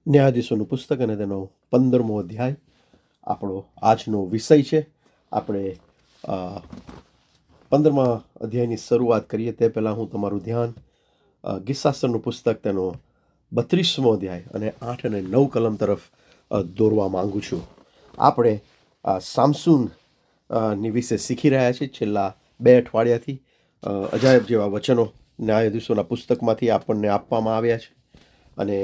ન્યાયાધીશોનું પુસ્તક અને તેનો 15મો અધ્યાય આપણો આજનો વિષય છે. આપણે 15મા અધ્યાયની શરૂઆત કરીએ તે પહેલાં હું તમારું ધ્યાન ગીતશાસ્ત્રનું પુસ્તક તેનો 32મો અધ્યાય અને 8 અને 9 કલમ તરફ દોરવા માંગુ છું. આપણે સામસૂન ની વિશે શીખી રહ્યા છીએ છેલ્લા 2 અઠવાડિયાથી. અજાયબ જેવા વચનો ન્યાયાધીશોના પુસ્તકમાંથી આપણને આપવામાં આવ્યા છે અને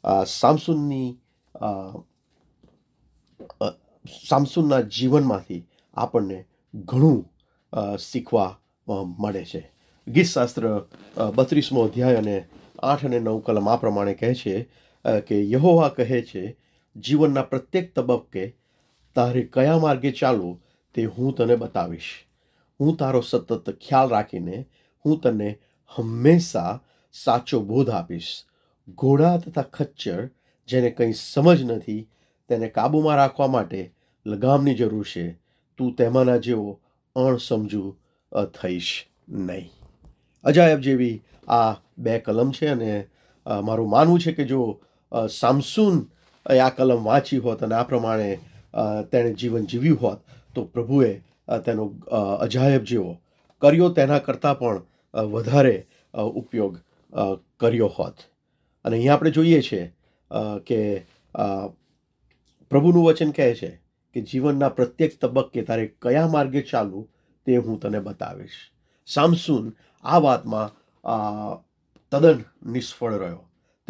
સામસૂનના જીવનમાંથી આપણને ઘણું શીખવા મળે છે. ગીતશાસ્ત્ર 32મો અધ્યાય અને 8 અને 9 કલમ આ પ્રમાણે કહે છે કે યહોવા કહે છે, જીવનના પ્રત્યેક તબક્કે તારે કયા માર્ગે ચાલવું તે હું તને બતાવીશ. હું તારો સતત ખ્યાલ રાખીને હું તને હંમેશા સાચો બોધ આપીશ. ઘોડા તથા ખચ્ચર જેને કંઈ સમજ નથી તેને કાબૂમાં રાખવા માટે લગામની જરૂર છે. તું તેમાંના જેવો અણસમજુ થઈશ નહીં. અજાયબ જેવી આ 2 કલમ છે અને મારું માનવું છે કે જો સામસૂન આ કલમ વાંચી હોત અને આ પ્રમાણે તેણે જીવન જીવ્યું હોત તો પ્રભુએ તેનો અજાયબ જેવો કર્યો તેના કરતાં પણ વધારે ઉપયોગ કર્યો હોત. અને અહીંયા આપણે જોઈએ છે કે પ્રભુનું વચન કહે છે કે જીવનના પ્રત્યેક તબક્કે તારે કયા માર્ગે ચાલવું તે હું તને બતાવીશ. સામસૂન આ વાતમાં તદ્દન નિષ્ફળ રહ્યો. તે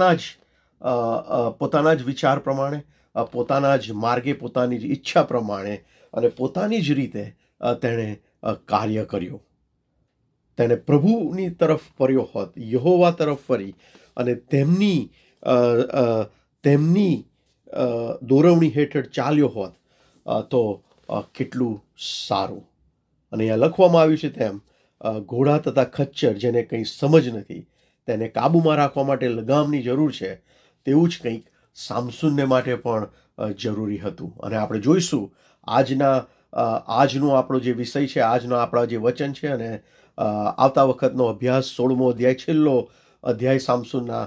પોતાના જ વિચાર પ્રમાણે, પોતાના જ માર્ગે, પોતાની જ ઈચ્છા પ્રમાણે અને પોતાની જ રીતે તેણે કાર્ય કર્યું. તેણે પ્રભુની તરફ ફર્યો હોત, યહોવા તરફ ફરી અને તેમની દોરવણી હેઠળ ચાલ્યો હોત તો કેટલું સારું. અને અહીંયા લખવામાં આવ્યું છે તેમ ઘોડા તથા ખચ્ચર જેને કંઈ સમજ નથી તેને કાબૂમાં રાખવા માટે લગામની જરૂર છે, તેવું જ કંઈક સામસૂનને માટે પણ જરૂરી હતું. અને આપણે જોઈશું આજનો આપણો જે વિષય છે, આજનો આપણા જે વચન છે અને આવતા વખતનો અભ્યાસ 16મો અધ્યાય, છેલ્લો અધ્યાય સામસૂનના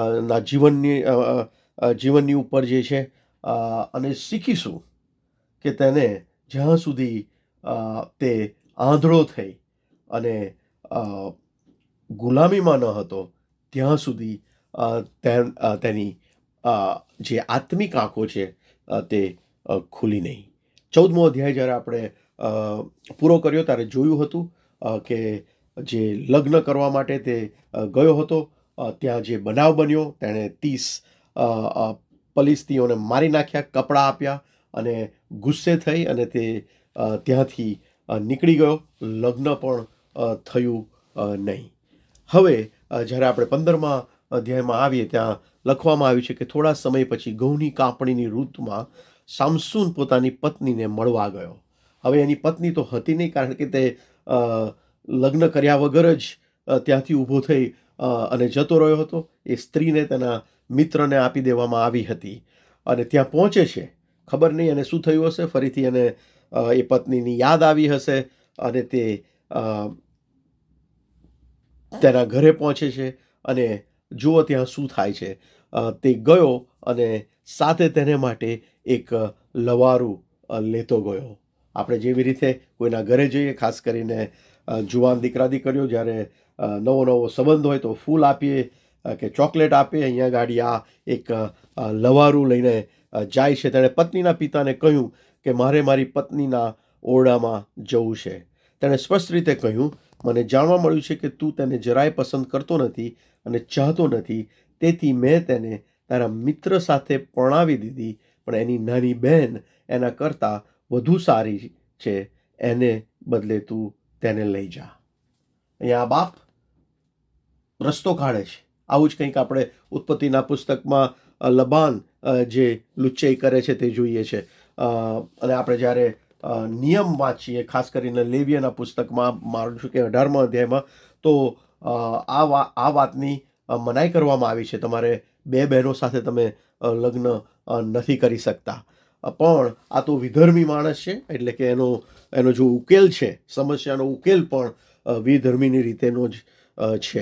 જીવનની ઉપર જે છે અને શીખીશું કે તેને જ્યાં સુધી તે આંધળો થઈ અને ગુલામીમાં ન હતો ત્યાં સુધી તેની જે આત્મિક આંખો છે તે ખુલી નહીં. 14મો અધ્યાય જ્યારે આપણે પૂરો કર્યો ત્યારે જોયું હતું કે જે લગ્ન કરવા માટે તે ગયો હતો ત્યાં જે બનાવ બન્યો, તેણે 30 પલિસ્તીઓને મારી નાખ્યા, કપડાં આપ્યા અને ગુસ્સે થઈ અને તે ત્યાંથી નીકળી ગયો. લગ્ન પણ થયું નહીં. હવે જ્યારે આપણે 15મા અધ્યાયમાં આવીએ ત્યાં લખવામાં આવ્યું છે કે થોડા સમય પછી ઘઉંની કાપણીની ઋતુમાં સામસૂન પોતાની પત્નીને મળવા ગયો. હવે એની પત્ની તો હતી નહીં, કારણ કે તે લગ્ન કર્યા વગર જ ત્યાંથી ઊભો થઈ અને જતો રહ્યો હતો. એ સ્ત્રીને તેના મિત્રને આપી દેવામાં આવી હતી અને ત્યાં પહોંચે છે. ખબર નહીં એને શું થયું હશે, ફરીથી એને એ પત્નીની યાદ આવી હશે અને તે તેના ઘરે પહોંચે છે અને જુઓ ત્યાં શું થાય છે. તે ગયો અને સાથે તેને માટે એક લવારું લેતો ગયો. આપણે જેવી રીતે કોઈના ઘરે જઈએ, ખાસ કરીને જુવાન દીકરા દીકરીઓ, જ્યારે નવો સંબંધ હોય તો ફૂલ આપીએ કે ચોકલેટ આપીએ. અહીંયા ગાડી આ એક લવારું લઈને જાય છે. તેણે પત્નીના પિતાને કહ્યું કે મારે મારી પત્નીના ઓરડામાં જવું છે. તેણે સ્પષ્ટ રીતે કહ્યું, મને જાણવા મળ્યું છે કે તું તેને જરાય પસંદ કરતો નથી અને ચાહતો નથી, તેથી મેં તેને તારા મિત્ર સાથે પરણાવી દીધી, પણ એની નાની બહેન એના કરતાં વધુ સારી છે, એને બદલે તું તેને લઈ જા. અહીંયા બાપ રસ્તો કાઢે છે. આવું જ કંઈક આપણે ઉત્પત્તિના પુસ્તકમાં લબાન જે લુચ્ચાઈ કરે છે તે જોઈએ છે. અને આપણે જ્યારે નિયમ વાંચીએ, ખાસ કરીને લેવીયના પુસ્તકમાં, માનું છું કે 18મા અધ્યાયમાં, તો આ વાતની મનાઈ કરવામાં આવી છે. તમારે 2 બહેનો સાથે તમે લગ્ન નથી કરી શકતા. પણ આ તો વિધર્મી માણસ છે, એટલે કે એનો જો ઉકેલ છે, સમસ્યાનો ઉકેલ પણ વિધર્મીની રીતેનો જ છે.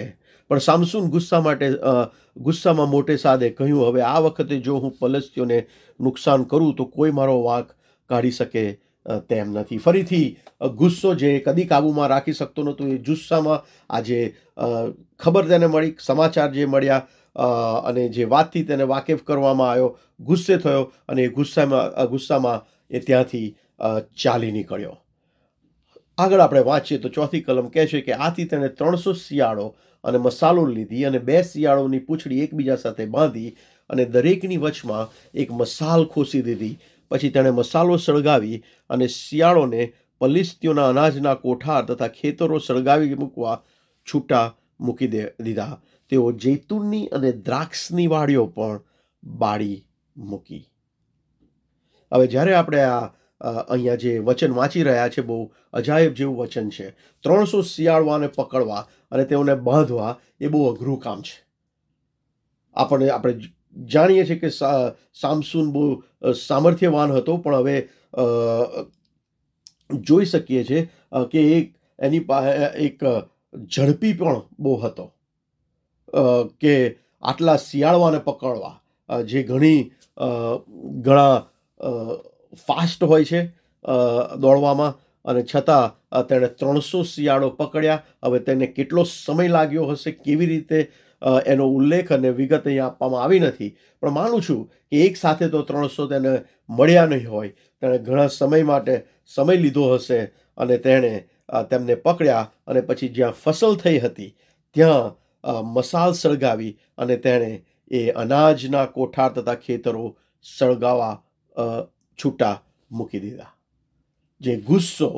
પણ સામસૂન ગુસ્સામાં મોટે સાદે કહ્યું, હવે આ વખતે જો હું પલસ્તીઓને નુકસાન કરું તો કોઈ મારો વાંક કાઢી શકે તેમ નથી. ફરીથી ગુસ્સો જે કદી કાબૂમાં રાખી શકતો નહોતો, એ ગુસ્સામાં આજે ખબર તેને મળી, સમાચાર જે મળ્યા અને જે વાતથી તેને વાકેફ કરવામાં આવ્યો, ગુસ્સે થયો અને એ ગુસ્સામાં એ ત્યાંથી ચાલી નીકળ્યો. આગળ આપણે વાંચીએ તો 4th કલમ કહે છે કે આથી તેણે 300 શિયાળો અને મસાલો લીધી અને 2 શિયાળોની પૂંછડી એકબીજા સાથે બાંધી અને દરેકની વચમાં એક મસાલ ખોસી દીધી. પછી તેણે મસાલો સળગાવી અને શિયાળોને પલિશ્તીઓના અનાજના કોઠાર તથા ખેતરો સળગાવી મૂકવા છૂટા મૂકી દીધા. તેઓ જૈતુનની અને દ્રાક્ષની વાડીઓ પણ બાળી મૂકી. હવે જ્યારે આપણે અહીંયા જે વચન વાંચી રહ્યા છે, બહુ અજાયબ જેવું વચન છે. 300 શિયાળવાને પકડવા અને તેઓને બાંધવા એ બહુ અઘરું કામ છે. આપણે જાણીએ છીએ કે સામસૂન બહુ સામર્થ્યવાન હતો, પણ હવે જોઈ શકીએ છીએ કે એની પાસે એક ઝડપી પણ બહુ હતો કે આટલા શિયાળવાને પકડવા, જે ઘણા ફાસ્ટ હોય છે દોડવામાં, અને છતાં તેણે 300 શિયાળો પકડ્યા. હવે તેને કેટલો સમય લાગ્યો હશે, કેવી રીતે, એનો ઉલ્લેખ અને વિગત અહીંયા આપવામાં આવી નથી, પણ માનું છું કે એક સાથે તો 300 તેને મળ્યા નહીં હોય. તેણે ઘણા સમય લીધો હશે અને તેણે તેમને પકડ્યા અને પછી જ્યાં ફસલ થઈ હતી ત્યાં મસાલ સળગાવી અને તેણે એ અનાજના કોઠાર તથા ખેતરો સળગાવા છૂટા મૂકી દીધા. જે ગુસ્સો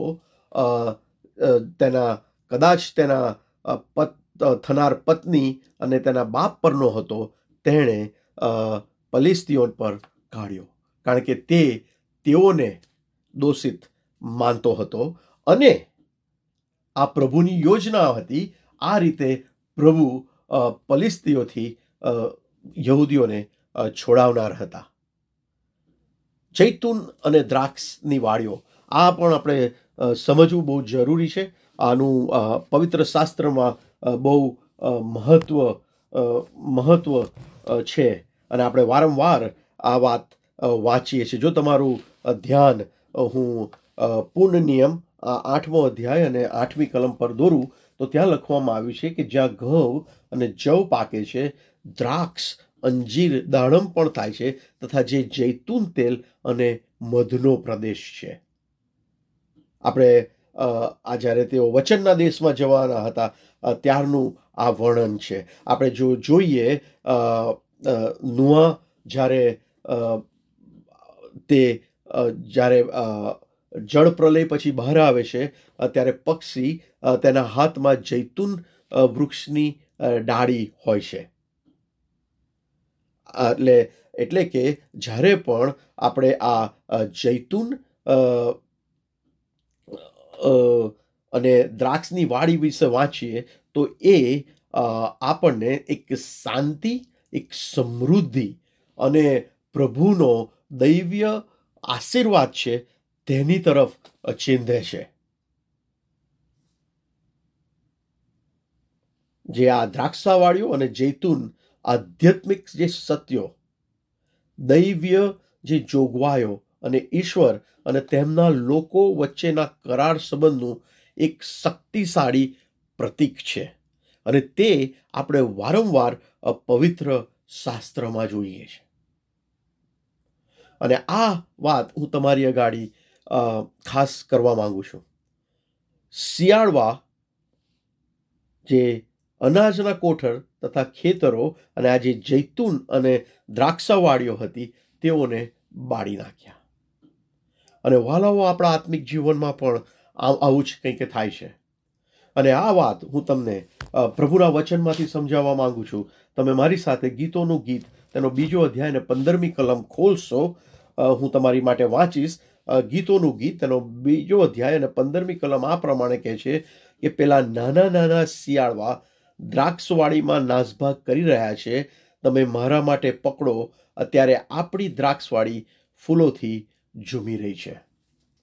કદાચ તેના થનાર પત્ની અને તેના બાપ પરનો હતો, તેણે પલિશ્તીઓ પર કાઢ્યો, કારણ કે તેઓને દોષિત માનતો હતો અને આ પ્રભુની યોજના હતી. આ રીતે પ્રભુ પલિશ્તીઓથી યહૂદીઓને છોડાવનાર હતા. જૈતુન અને દ્રાક્ષની વાડીઓ, આ પણ આપણે સમજવું બહુ જરૂરી છે. આનું પવિત્ર શાસ્ત્રમાં બહુ મહત્વ છે અને આપણે વારંવાર આ વાત વાંચીએ છીએ. જો તમારું ધ્યાન હું પૂર્ણ નિયમ 8મો અધ્યાય અને 8મી કલમ પર દોરું તો ત્યાં લખવામાં આવ્યું છે કે જ્યાં ઘઉં અને જવ પાકે છે, દ્રાક્ષ, અંજીર, દાડમ પણ થાય છે, તથા જે જૈતુન તેલ અને મધનો પ્રદેશ છે. આપણે જ્યારે તેઓ વચનના દેશમાં જવાના હતા ત્યારનું આ વર્ણન છે. આપણે જો જોઈએ નૂહ જ્યારે જળ પ્રલય પછી બહાર આવે છે ત્યારે પક્ષી તેના હાથમાં જૈતુન વૃક્ષની ડાળી હોય છે. એટલે કે જ્યારે પણ આપણે આ જૈતુન અને દ્રાક્ષની વાડી વિશે વાંચીએ તો એ આપણને એક શાંતિ, એક સમૃદ્ધિ અને પ્રભુનો દૈવીય આશીર્વાદ છે તેની તરફ ચીંધે છે. જે આ દ્રાક્ષાવાળીઓ અને જૈતુન આધ્યાત્મિક જે સત્યો, દૈવીય જે જોગવાઈઓ અને ઈશ્વર અને તેમના લોકો વચ્ચેના કરાર સંબંધનું એક શક્તિશાળી પ્રતીક છે અને તે આપણે વારંવાર પવિત્ર શાસ્ત્રમાં જોઈએ છે. અને આ વાત હું તમારી આગળ ખાસ કરવા માંગુ છું. શિયાળવા જે અનાજના કોઠર તથા ખેતરો અને આ જે જૈતુન અને દ્રાક્ષાવાળીઓ હતી તેઓને બાળી નાખ્યા. અને વાલાઓ, આપણા આત્મિક જીવનમાં પણ આવું જ કંઈક થાય છે. અને આ વાત હું તમને પ્રભુના વચનમાંથી સમજાવવા માંગુ છું. તમે મારી સાથે ગીતોનું ગીત તેનો 2 અધ્યાય અને 15મી કલમ ખોલશો. હું તમારી માટે વાંચીશ. ગીતોનું ગીત તેનો 2 અધ્યાય અને 15મી કલમ આ પ્રમાણે કહે છે કે પેલા નાના શિયાળવા દ્રાક્ષવાડીમાં નાસભાગ કરી રહ્યા છે, તમે મારા માટે પકડો, અત્યારે આપણી દ્રાક્ષવાડી ફૂલોથી ઝૂમી રહી છે.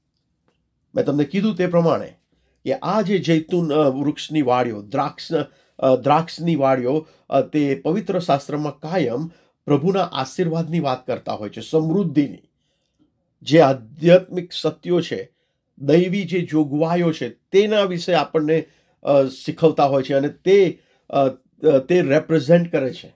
મેં તમને કીધું તે પ્રમાણે કે આ જે જૈતુન વૃક્ષની વાડીઓ, દ્રાક્ષની વાડીઓ તે પવિત્ર શાસ્ત્રમાં કાયમ પ્રભુના આશીર્વાદની વાત કરતા હોય છે, સમૃદ્ધિની. જે આધ્યાત્મિક સત્યો છે, દૈવી જે જોગવાઈઓ છે, તેના વિશે આપણને શીખવતા હોય છે, અને તે રેપ્રેઝેન્ટ કરે છે.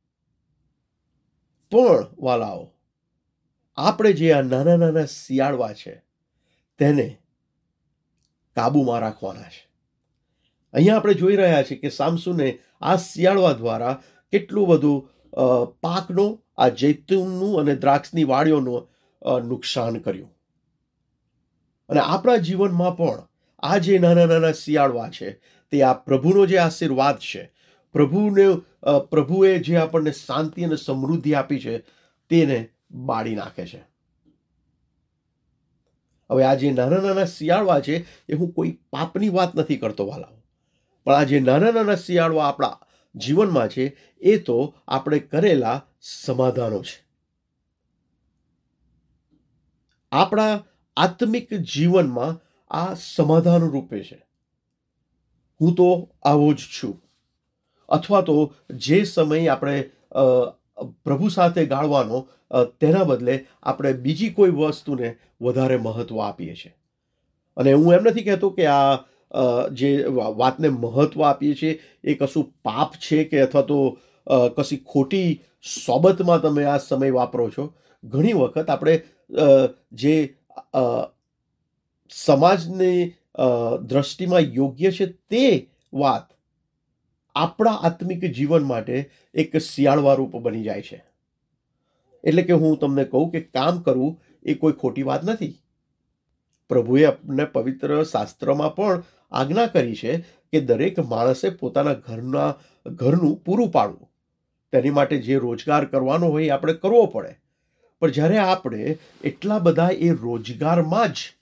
પણ વાલાઓ, આપણે જે આ નાના નાના શિયાળવા છે તેને કાબુમાં રાખવાના છે. અહીંયા આપણે જોઈ રહ્યા છીએ કે સામસુને આ શિયાળવા દ્વારા કેટલું બધું પાકનો, આ જૈતુનનું અને દ્રાક્ષની વાડીઓનું નુકસાન કર્યું. અને આપણા જીવનમાં પણ આ જે નાના નાના શિયાળવા છે તે આ પ્રભુનો જે આશીર્વાદ છે, પ્રભુએ જે આપણને શાંતિ અને સમૃદ્ધિ આપી છે તેને બાળી નાખે છે. હવે આ જે નાના નાના શિયાળવા છે એ હું કોઈ પાપની વાત નથી કરતો વાલાઓ, પણ આ જે નાના નાના શિયાળવા આપણા જીવનમાં છે એ તો આપણે કરેલા સમાધાનો છે. આપણા આત્મિક જીવનમાં આ સમાધાન રૂપે છે. હું તો આવો જ છું, અથવા તો જે સમય આપણે પ્રભુ સાથે ગાળવાનો તેના બદલે આપણે બીજી કોઈ વસ્તુને વધારે મહત્વ આપીએ છીએ. અને હું એમ નથી કહેતો કે આ જે વાતને મહત્વ આપીએ છીએ એ કશું પાપ છે કે અથવા તો કશી ખોટી સોબતમાં તમે આ સમય વાપરો છો. ઘણી વખત આપણે જે સમાજની દ્રષ્ટિમાં યોગ્ય છે તે વાત આપણા આત્મિક જીવન માટે એક શિયાળવા રૂપ બની જાય છે. એટલે કે હું તમને કહું કે કામ કરવું એ કોઈ ખોટી વાત નથી. પ્રભુએ આપણને પવિત્ર શાસ્ત્રમાં પણ આજ્ઞા કરી છે કે દરેક માણસે પોતાના ઘરનું પૂરું પાડવું. તેની માટે જે રોજગાર કરવાનો હોય એ આપણે કરવો પડે. પણ જ્યારે આપણે એટલા બધા એ રોજગારમાં જ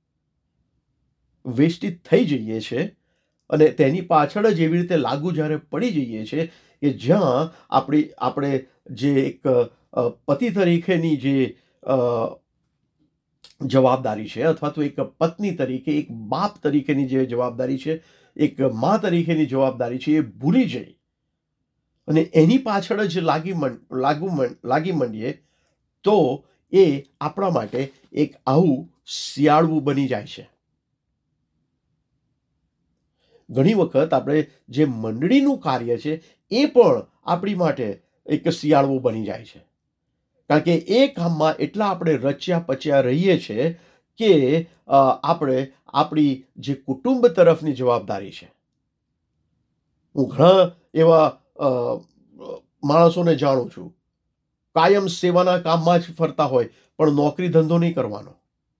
વેસ્ટિત થઈ જઈએ છીએ અને તેની પાછળ જ એવી રીતે લાગુ જ્યારે પડી જઈએ છીએ કે જ્યાં આપણે જે એક પતિ તરીકેની જે જવાબદારી છે, અથવા તો એક પત્ની તરીકે, એક બાપ તરીકેની જે જવાબદારી છે, એક મા તરીકેની જવાબદારી છે, એ ભૂલી જઈ અને એની પાછળ જ લાગી મંડીએ તો એ આપણા માટે એક આવું શિયાળવું બની જાય છે. ઘણી વખત આપણે જે મંડળીનું કાર્ય છે એ પણ આપણી માટે એક શિયાળવું બની જાય છે. કારણ કે એ કામમાં એટલા આપણે રચ્યા પચ્યા રહીએ છીએ કે આપણે આપણી જે કુટુંબ તરફની જવાબદારી છે, હું ઘણા એવા માણસોને જાણું છું, કાયમ સેવાના કામમાં જ ફરતા હોય પણ નોકરી ધંધો નહીં કરવાનો.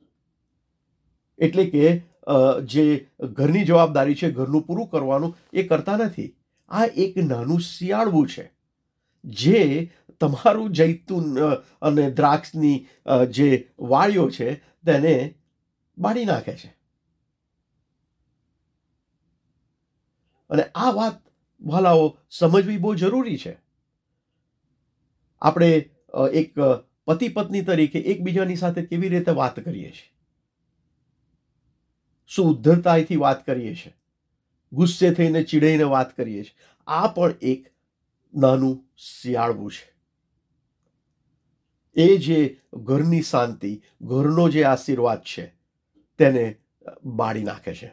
એટલે કે જે ઘરની જવાબદારી છે, ઘરનું પૂરું કરવાનું, એ કરતા નથી. આ એક નાનું શિયાળવું છે જે તમારું જૈતુન અને દ્રાક્ષની જે વાડીઓ છે તેને બાળી નાખે છે. અને આ વાત વાલાઓ સમજવી બહુ જરૂરી છે. આપણે એક પતિ પત્ની તરીકે એકબીજાની સાથે કેવી રીતે વાત કરીએ છીએ, શું ઉદ્ધરતાથી વાત કરીએ છીએ, ગુસ્સે થઈને ચીડાઈને વાત કરીએ છીએ, આ પણ એક નાનું શિયાળવું છે. એ જે ઘરની શાંતિ, ઘરનો જે આશીર્વાદ છે તેને બાળી નાખે છે.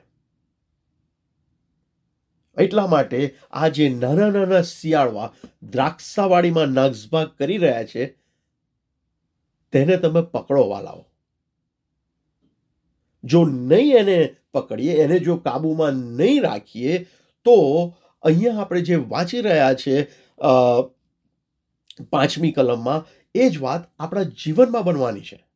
એટલા માટે આ જે નાના નાના શિયાળવા દ્રાક્ષાવાડીમાં નાસભાગ કરી રહ્યા છે તેને તમે પકડો વાલાઓ. જો નહીં એને પકડીએ, એને જો કાબુમાં નહીં રાખીએ તો અહીંયા આપણે જે વાંચી રહ્યા છે 5મી કલમમાં, એ જ વાત આપણા જીવનમાં બનવાની છે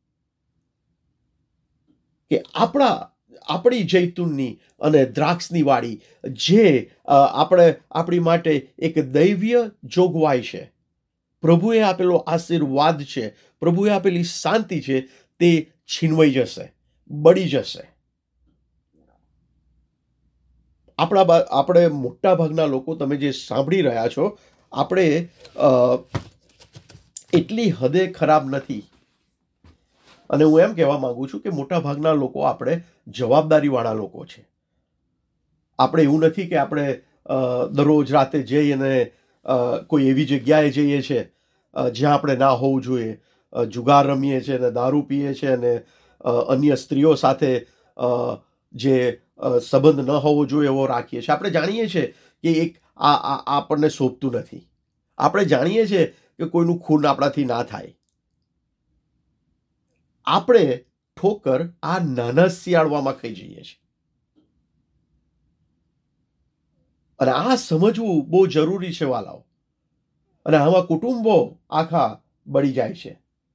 કે આપણી જૈતુનની અને દ્રાક્ષની વાડી જે આપણી માટે એક દૈવીય જોગવાઈ છે, પ્રભુએ આપેલો આશીર્વાદ છે, પ્રભુએ આપેલી શાંતિ છે, તે છીનવાઈ જશે, બળી જશે. આપણે મોટા ભાગના લોકો, તમે જે સાંભળી રહ્યા છો, આપણે એટલી હદે ખરાબ નથી. અને હું એમ કહેવા માંગુ છું કે મોટા ભાગના લોકો આપણે જવાબદારીવાળા લોકો છે. આપણે એવું નથી કે આપણે દરરોજ રાતે જઈ અને કોઈ એવી જગ્યાએ જઈએ છીએ જ્યાં આપણે ના હોવું જોઈએ, જુગાર રમીએ છીએ અને દારૂ પીએ છીએ અને અન્ય સ્ત્રીઓ સાથે જે સંબંધ ન હોવો જોઈએ એવો રાખીએ છીએ. આપણે જાણીએ છીએ કે આ આપણને શોભતું નથી. આપણે જાણીએ છીએ કે કોઈનું ખૂન આપણાથી ના થાય. આપણે ઠોકર આ નાના શિયાળવામાં ખાઈ જઈએ છીએ. અને આ સમજવું બહુ જરૂરી છે વાલાઓ. અને આમાં કુટુંબો આખા બળી જાય છે.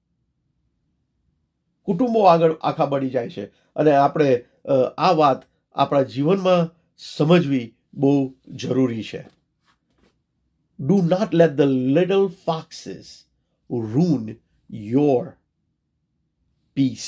કુટુંબો આગળ આખા બળી જાય છે. અને આપણે આ વાત આપણા જીવનમાં સમજવી બહુ જરૂરી છે. Do not let the little foxes ruin your peace.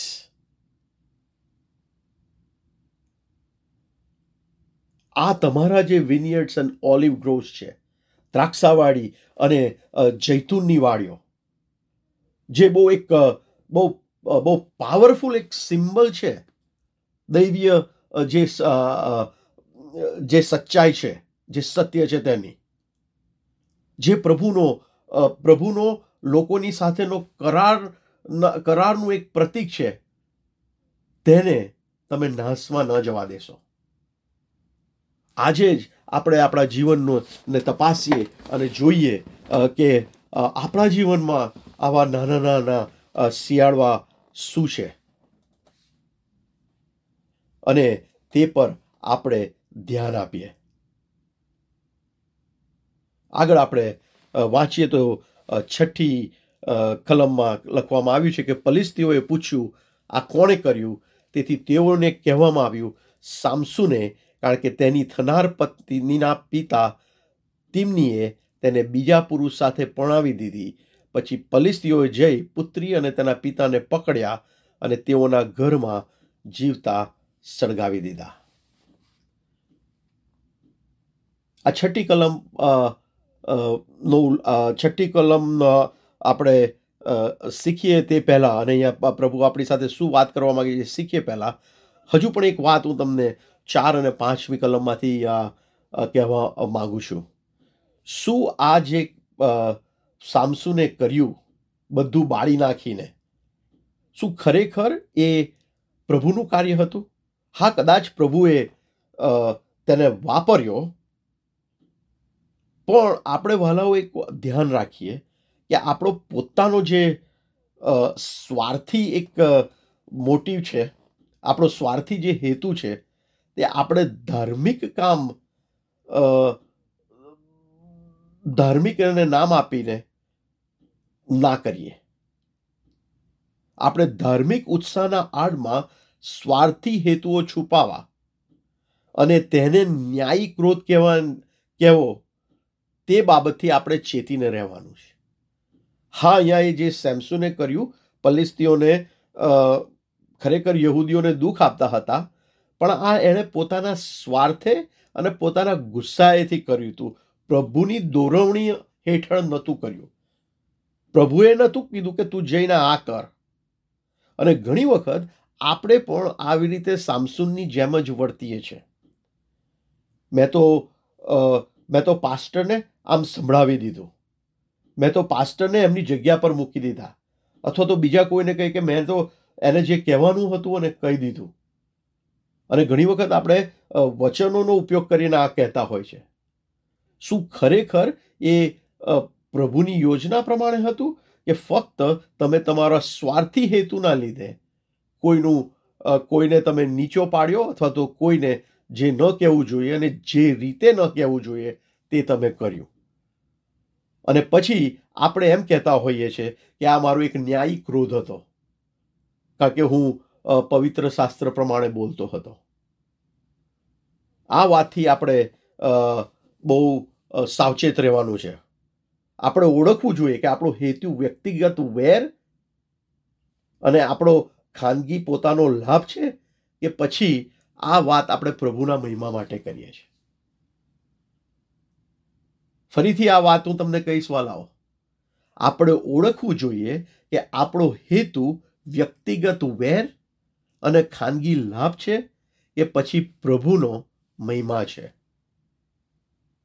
આ તમારા જે વિનિયર્ડ્સ અને ઓલિવ ગ્રોવ્સ છે, દ્રાક્ષાવાડી અને જૈતુનની વાડીઓ, જે બહુ પાવરફુલ એક સિમ્બલ છે દૈવીય જે સચ્ચાઈ છે, જે સત્ય છે તેની, જે પ્રભુનો લોકોની સાથેનો કરારનું એક પ્રતીક છે, તેને તમે નાશમાં ન જવા દેશો. આજે જ આપણે આપણા જીવનને તપાસીએ અને જોઈએ કે આપણા જીવનમાં આવા નાના નાના શિયાળવા શું છે, અને તે પર આપણે ધ્યાન આપીએ. આગળ આપણે વાંચીએ તો 6ઠી કલમમાં લખવામાં આવ્યું છે કે ફલિસ્તીઓએ પૂછ્યું, આ કોણે કર્યું? તેથી તેઓને કહેવામાં આવ્યું, સામસુને, કારણ કે તેની થનાર પત્નીના પિતા તિમ્નીએ તેને બીજા પુરુષ સાથે પરણાવી દીધી. પછી ફલિસ્તીઓએ જઈ પુત્રી અને તેના પિતાને પકડ્યા અને તેઓના ઘરમાં જીવતા સળગાવી દીધા. આ 6ઠી કલમ આપણે શીખીએ તે પહેલાં, અને અહીંયા પ્રભુ આપણી સાથે શું વાત કરવા માંગે છે શીખીએ પહેલાં, હજુ પણ એક વાત હું તમને 4 અને 5મી કલમમાંથી કહેવા માંગુ છું. શું આ જે સામસુને કર્યું બધું બાળી નાખીને, શું ખરેખર એ પ્રભુનું કાર્ય હતું? હા, કદાચ પ્રભુએ તેને વાપર્યો, પણ આપણે વહાલાઓ એક ધ્યાન રાખીએ કે આપણો પોતાનો જે સ્વાર્થી એક મોટિવ છે, આપણો સ્વાર્થી જે હેતુ છે, તે આપણે ધાર્મિક એને નામ આપીને ના કરીએ. આપણે ધાર્મિક ઉત્સાહના આડમાં સ્વાર્થી હેતુઓ છુપાવા અને તેને ન્યાયી ક્રોધ કહેવો, તે બાબતથી આપણે ચેતીને રહેવાનું છે. હા, અહીંયા એ જે સેમસોને કર્યું, ફલિસ્તીઓને ખરેખર યહૂદીઓને દુઃખ આપતા હતા, પણ આ એણે પોતાના સ્વાર્થે અને પોતાના ગુસ્સાએથી કર્યું હતું. પ્રભુની દોરવણી હેઠળ નહોતું કર્યું. પ્રભુએ નહોતું કીધું કે તું જઈને આ કર. અને ઘણી વખત આપણે પણ આવી રીતે સામસુનની જેમ જ વર્તીએ છીએ. મેં તો પાસ્ટરને આમ સંભળાવી દીધું, મેં તો પાસ્ટરને એમની જગ્યા પર મૂકી દીધા, અથવા તો બીજા કોઈને કહી કે મેં તો એને જે કહેવાનું હતું અને કહી દીધું. અને ઘણી વખત આપણે વચનોનો ઉપયોગ કરીને આ કહેતા હોય છે. શું ખરેખર એ પ્રભુની યોજના પ્રમાણે હતું, કે ફક્ત તમે તમારા સ્વાર્થી હેતુના લીધે કોઈને તમે નીચો પાડ્યો, અથવા તો કોઈને જે ન કહેવું જોઈએ અને જે રીતે ન કહેવું જોઈએ તે તમે કર્યું? અને પછી આપણે એમ કહેતા હોઈએ છીએ કે આ મારો એક ન્યાયી ક્રોધ હતો, કારણ કે હું પવિત્ર શાસ્ત્ર પ્રમાણે બોલતો હતો. આ વાતથી આપણે બહુ સાવચેત રહેવાનું છે. આપણે ઓળખવું જોઈએ કે આપણો હેતુ વ્યક્તિગત વેર અને આપણો ખાનગી પોતાનો લાભ છે, કે પછી આ વાત આપણે પ્રભુના મહિમા માટે કરીએ છીએ. ફરીથી આ વાત હું તમને કહીશ વાલાઓ, આપણે ઓળખવું જોઈએ કે આપણો હેતુ વ્યક્તિગત વેર અને ખાનગી લાભ છે, કે પછી પ્રભુનો મહિમા છે.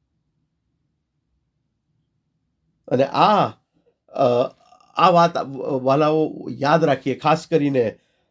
અને આ વાત વાલાઓ યાદ રાખીએ, ખાસ કરીને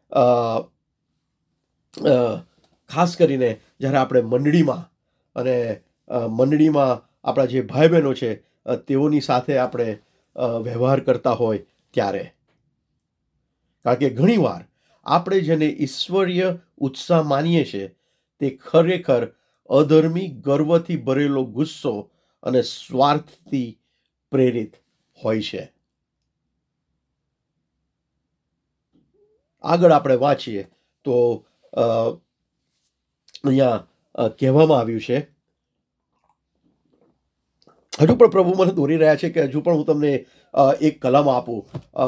જ્યારે આપણે મંડળીમાં અને મંડળીમાં આપણા જે ભાઈ બહેનો છે તેઓની સાથે આપણે વ્યવહાર કરતા હોય ત્યારે. કારણ કે ઘણીવાર આપણે જેને ઈશ્વરીય ઉત્સાહ માનીએ છીએ તે ખરેખર અધર્મી ગર્વથી ભરેલો ગુસ્સો અને સ્વાર્થથી પ્રેરિત હોય છે. આગળ આપણે વાંચીએ તો અહીંયા કહેવામાં આવ્યું છે, હજુ પણ પ્રભુ મને દોરી રહ્યા છે કે હજુ પણ હું તમને એક કલમ આપું.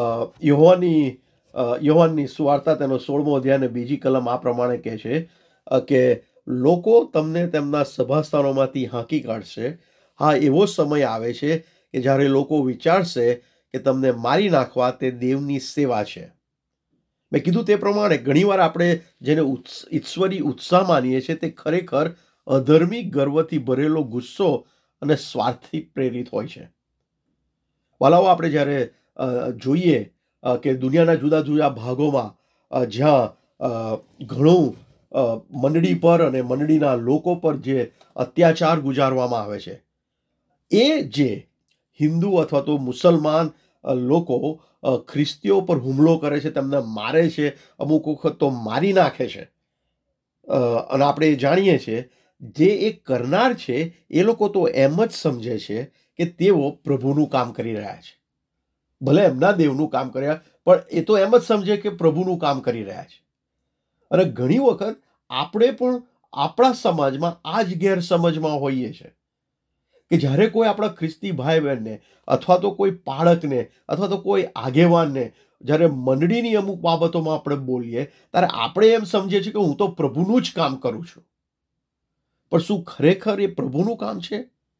યોહાનની સુવાર્તા તેનો 16મો અધ્યાય અને બીજી કલમ આ પ્રમાણે કહે છે કે લોકો તમને તેમના સભાસ્થાનોમાંથી હાંકી કાઢશે. હા, એવો સમય આવે છે કે જ્યારે લોકો વિચારશે કે તમને મારી નાખવા તે દેવની સેવા છે. મેં કીધું તે પ્રમાણે ઘણીવાર આપણે જેને ઈશ્વરી ઉત્સાહ માનીએ છીએ તે ખરેખર અધર્મી ગર્વથી ભરેલો ગુસ્સો અને સ્વાર્થથી પ્રેરિત હોય છે. વાલાઓ, આપણે જ્યારે જોઈએ કે દુનિયાના જુદા જુદા ભાગોમાં જ્યાં ઘણું મંડળી પર અને મંડળીના લોકો પર જે અત્યાચાર ગુજારવામાં આવે છે, એ જે હિન્દુ અથવા તો મુસલમાન લોકો ખ્રિસ્તીઓ પર હુમલો કરે છે, તેમને મારે છે, અમુક વખત તો મારી નાખે છે. અને આપણે જાણીએ છીએ જે એ કરનાર છે એ લોકો તો એમ જ સમજે છે કે તેઓ પ્રભુનું કામ કરી રહ્યા છે. ભલે એમના દેવનું કામ કર્યા, પણ એ તો એમ જ સમજે કે પ્રભુનું કામ કરી રહ્યા છે. અને ઘણી વખત આપણે પણ આપણા સમાજમાં આ જ ગેરસમજમાં હોઈએ છીએ કે જ્યારે કોઈ આપણા ખ્રિસ્તી ભાઈ બહેનને અથવા તો કોઈ બાળકને અથવા તો કોઈ આગેવાનને જ્યારે મંડળીની અમુક બાબતોમાં આપણે બોલીએ ત્યારે આપણે એમ સમજીએ છીએ કે હું તો પ્રભુનું જ કામ કરું છું. પણ શું ખરેખર એ પ્રભુનું કામ છે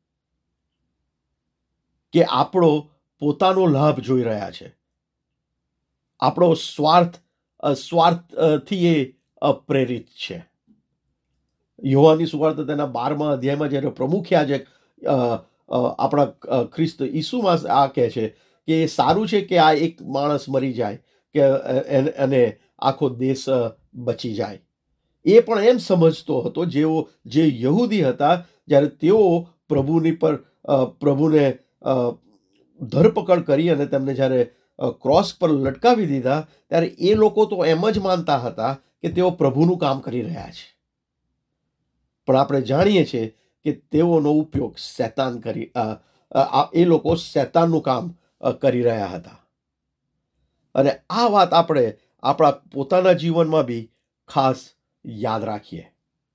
કે આપણો પોતાનો લાભ જોઈ રહ્યા છે? આપણો સ્વાર્થથી એ પ્રેરિત છે. યોહાનની સુવાર્તા તેના 12મા અધ્યાયમાં જ્યારે પ્રમુખ યાજક આપણા ખ્રિસ્ત ઈસુમાં આ કહે છે કે એ સારું છે કે આ એક માણસ મરી જાય કે અને આખો દેશ બચી જાય. એ પણ એમ સમજતો હતો જે યહૂદી હતા, જ્યારે તેઓ પ્રભુને ધરપકડ કરી અને તેમને જ્યારે ક્રોસ પર લટકાવી દીધા ત્યારે એ લોકો તો એમ જ માનતા હતા કે તેઓ પ્રભુનું કામ કરી રહ્યા છે. પણ આપણે જાણીએ છીએ કે તેઓનો ઉપયોગ એ લોકો શૈતાનનું કામ કરી રહ્યા હતા. અને આ વાત આપણે આપણા પોતાના જીવનમાં બી ખાસ યાદ રાખીએ.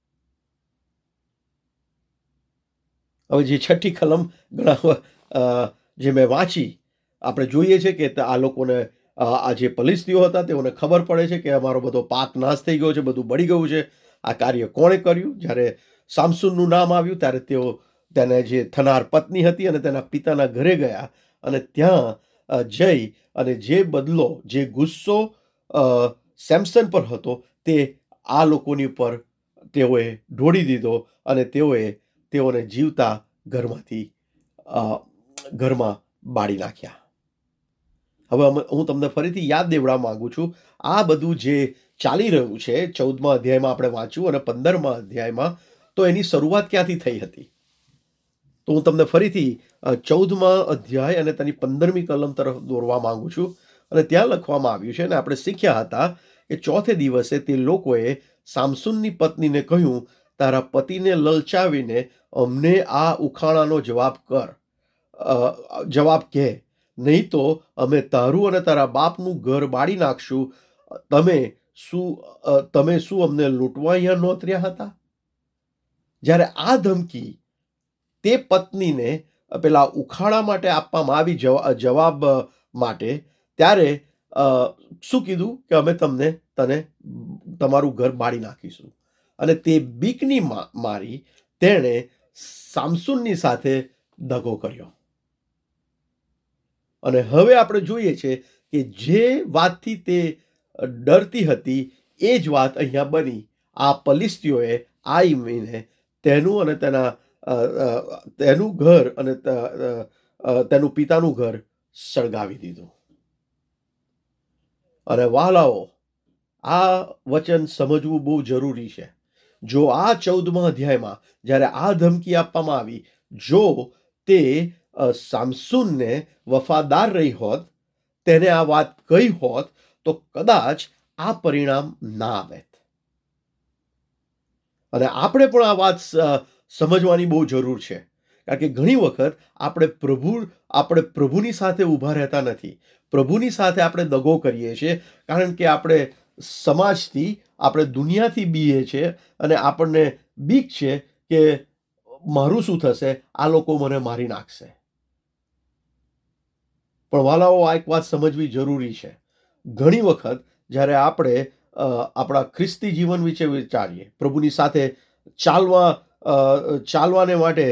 હવે જે છઠ્ઠી કલમ જે મેં વાંચી, આપણે જોઈએ છે કે આ લોકોને આ જે ફલિસ્તીઓ હતા તેઓને ખબર પડે છે કે અમારો બધો પાક નાશ થઈ ગયો છે, બધું બળી ગયું છે. આ કાર્ય કોણે કર્યું? જ્યારે સામસૂનનું નામ આવ્યું ત્યારે તેને જે થનાર પત્ની હતી અને તેના પિતાના ઘરે ગયા અને ત્યાં જઈ અને જે બદલો, જે ગુસ્સો સેમસન પર હતો તે આ લોકોની ઉપર તેઓએ ઢોળી દીધો અને તેઓને જીવતા ઘરમાં બાળી નાખ્યા. હવે હું તમને ફરીથી યાદ દેવડાવવા માંગુ છું, આ બધું જે ચાલી રહ્યું છે 14મા અધ્યાયમાં આપણે વાંચ્યું અને 15મા અધ્યાયમાં, તો એની શરૂઆત ક્યાંથી થઈ હતી? તો હું તમને ફરીથી 14મા અધ્યાય અને તેની 15મી કલમ તરફ દોરવા માંગુ છું. અને ત્યાં લખવામાં આવ્યું છે, અને આપણે શીખ્યા હતા કે ચોથે દિવસે તે લોકોએ સામસૂનની પત્નીને કહ્યું, તારા પતિને લલચાવીને અમને આ ઉખાણાનો જવાબ કહે, નહીં તો અમે તારું અને તારા બાપનું ઘર બાળી નાખશું. તમે શું અમને લૂંટવા અહીંયા નોતર્યા હતા? જ્યારે આ ધમકી તે પત્નીને પેલા ઉખાડા માટે આપવામાં આવી જવાબ માટે, ત્યારે શું કીધું કે અમે તને તમારું ઘર બાળી નાખીશું. અને તે બીકની મારી તેણે સામસૂનની સાથે દગો કર્યો. અને હવે આપણે જોઈએ છે કે જે વાતથી તે ડરતી હતી એ જ વાત અહીંયા બની. આ ફલિસ્તીઓએ આવીને તેનું ઘર અને તેનું પિતાનું ઘર સળગાવી દીધું. અને વહાલાઓ, આ વચન સમજવું બહુ જરૂરી છે. જો આ 14મા અધ્યાયમાં જ્યારે આ ધમકી આપવામાં આવી, જો તે સામસૂનને વફાદાર રહી હોત, તેને આ વાત કહી હોત, તો કદાચ આ પરિણામ ના આવે. અને આપણે પણ આ વાત સમજવાની બહુ જરૂર છે. કારણ કે ઘણી વખત આપણે પ્રભુની સાથે ઊભા રહેતા નથી. પ્રભુની સાથે આપણે દગો કરીએ છીએ, કારણ કે આપણે સમાજથી, આપણે દુનિયાથી બીએ છીએ, અને આપણને બીક છે કે મારું શું થશે, આ લોકો મને મારી નાખશે. પણ વાલાઓ, આ એક વાત સમજવી જરૂરી છે. ઘણી વખત જ્યારે આપણે આપણા ખ્રિસ્તી જીવન વિશે વિચારીએ, પ્રભુની સાથે ચાલવાને માટે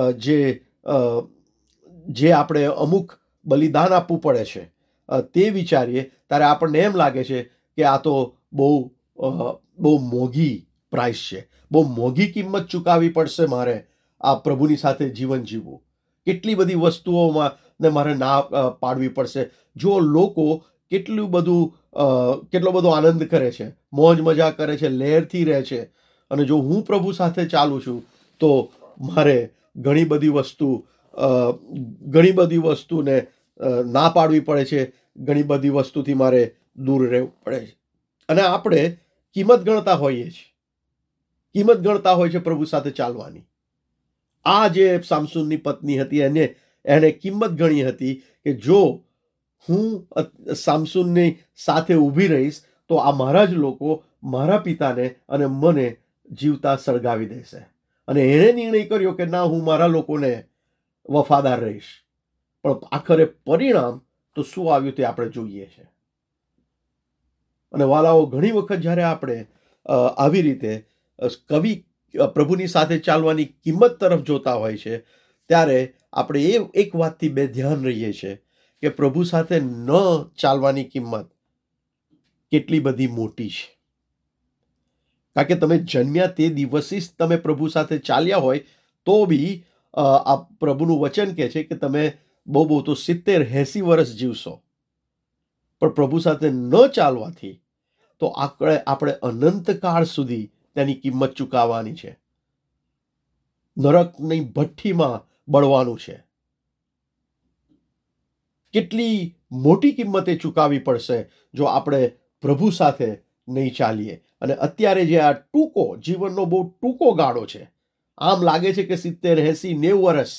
જે આપણે અમુક બલિદાન આપવું પડે છે, તે વિચારીએ ત્યારે આપણને એમ લાગે છે કે આ તો બહુ મોંઘી પ્રાઇસ છે, બહુ મોંઘી કિંમત ચૂકવવી પડશે મારે આ પ્રભુની સાથે જીવન જીવવું. કેટલી બધી વસ્તુઓમાં ને મારે ના પાડવી પડશે. જો લોકો કેટલો બધો આનંદ કરે છે, મોજ મજા કરે છે, લહેરથી રહે છે, અને જો હું પ્રભુ સાથે ચાલું છું તો મારે ઘણી બધી વસ્તુને ના પાડવી પડે છે, ઘણી બધી વસ્તુથી મારે દૂર રહેવું પડે છે. અને આપણે કિંમત ગણતા હોય છે પ્રભુ સાથે ચાલવાની. આ જે સામસૂનની પત્ની હતી, એને કિંમત ગણી હતી કે જો હું સામસૂનની સાથે ઊભી રહીશ તો આ મારા જ લોકો મારા પિતાને અને મને જીવતા સળગાવી દેશે. અને એણે નિર્ણય કર્યો કે ના, હું મારા લોકોને વફાદાર રહીશ. પણ આખરે પરિણામ તો શું આવ્યું તે આપણે જોઈએ છે. અને વાલાઓ, ઘણી વખત જ્યારે આપણે આવી રીતે પ્રભુની સાથે ચાલવાની કિંમત તરફ જોતા હોય છે, ત્યારે આપણે એક વાતથી બેધ્યાન રહીએ છીએ કે પ્રભુ સાથે ન ચાલવાની કિંમત કેટલી બધી મોટી છે. કારણ કે તમે જન્મ્યા તે દિવસથી જ તમે પ્રભુ સાથે ચાલ્યા હોય તો બી આ પ્રભુનું વચન કહે છે કે તમે બહુ તો 70-80 વર્ષ જીવશો. પણ પ્રભુ સાથે ન ચાલવાથી તો આપણે અનંતકાળ સુધી તેની કિંમત ચૂકવવાની છે. નરકની ભઠ્ઠીમાં બળવાનું છે. કેટલી મોટી કિંમતે ચૂકવવી પડશે જો આપણે પ્રભુ સાથે નહીં ચાલીએ. અને અત્યારે જે આ જીવનનો બહુ ટૂંકો ગાળો છે, આમ લાગે છે કે 70-80-90 વર્ષ,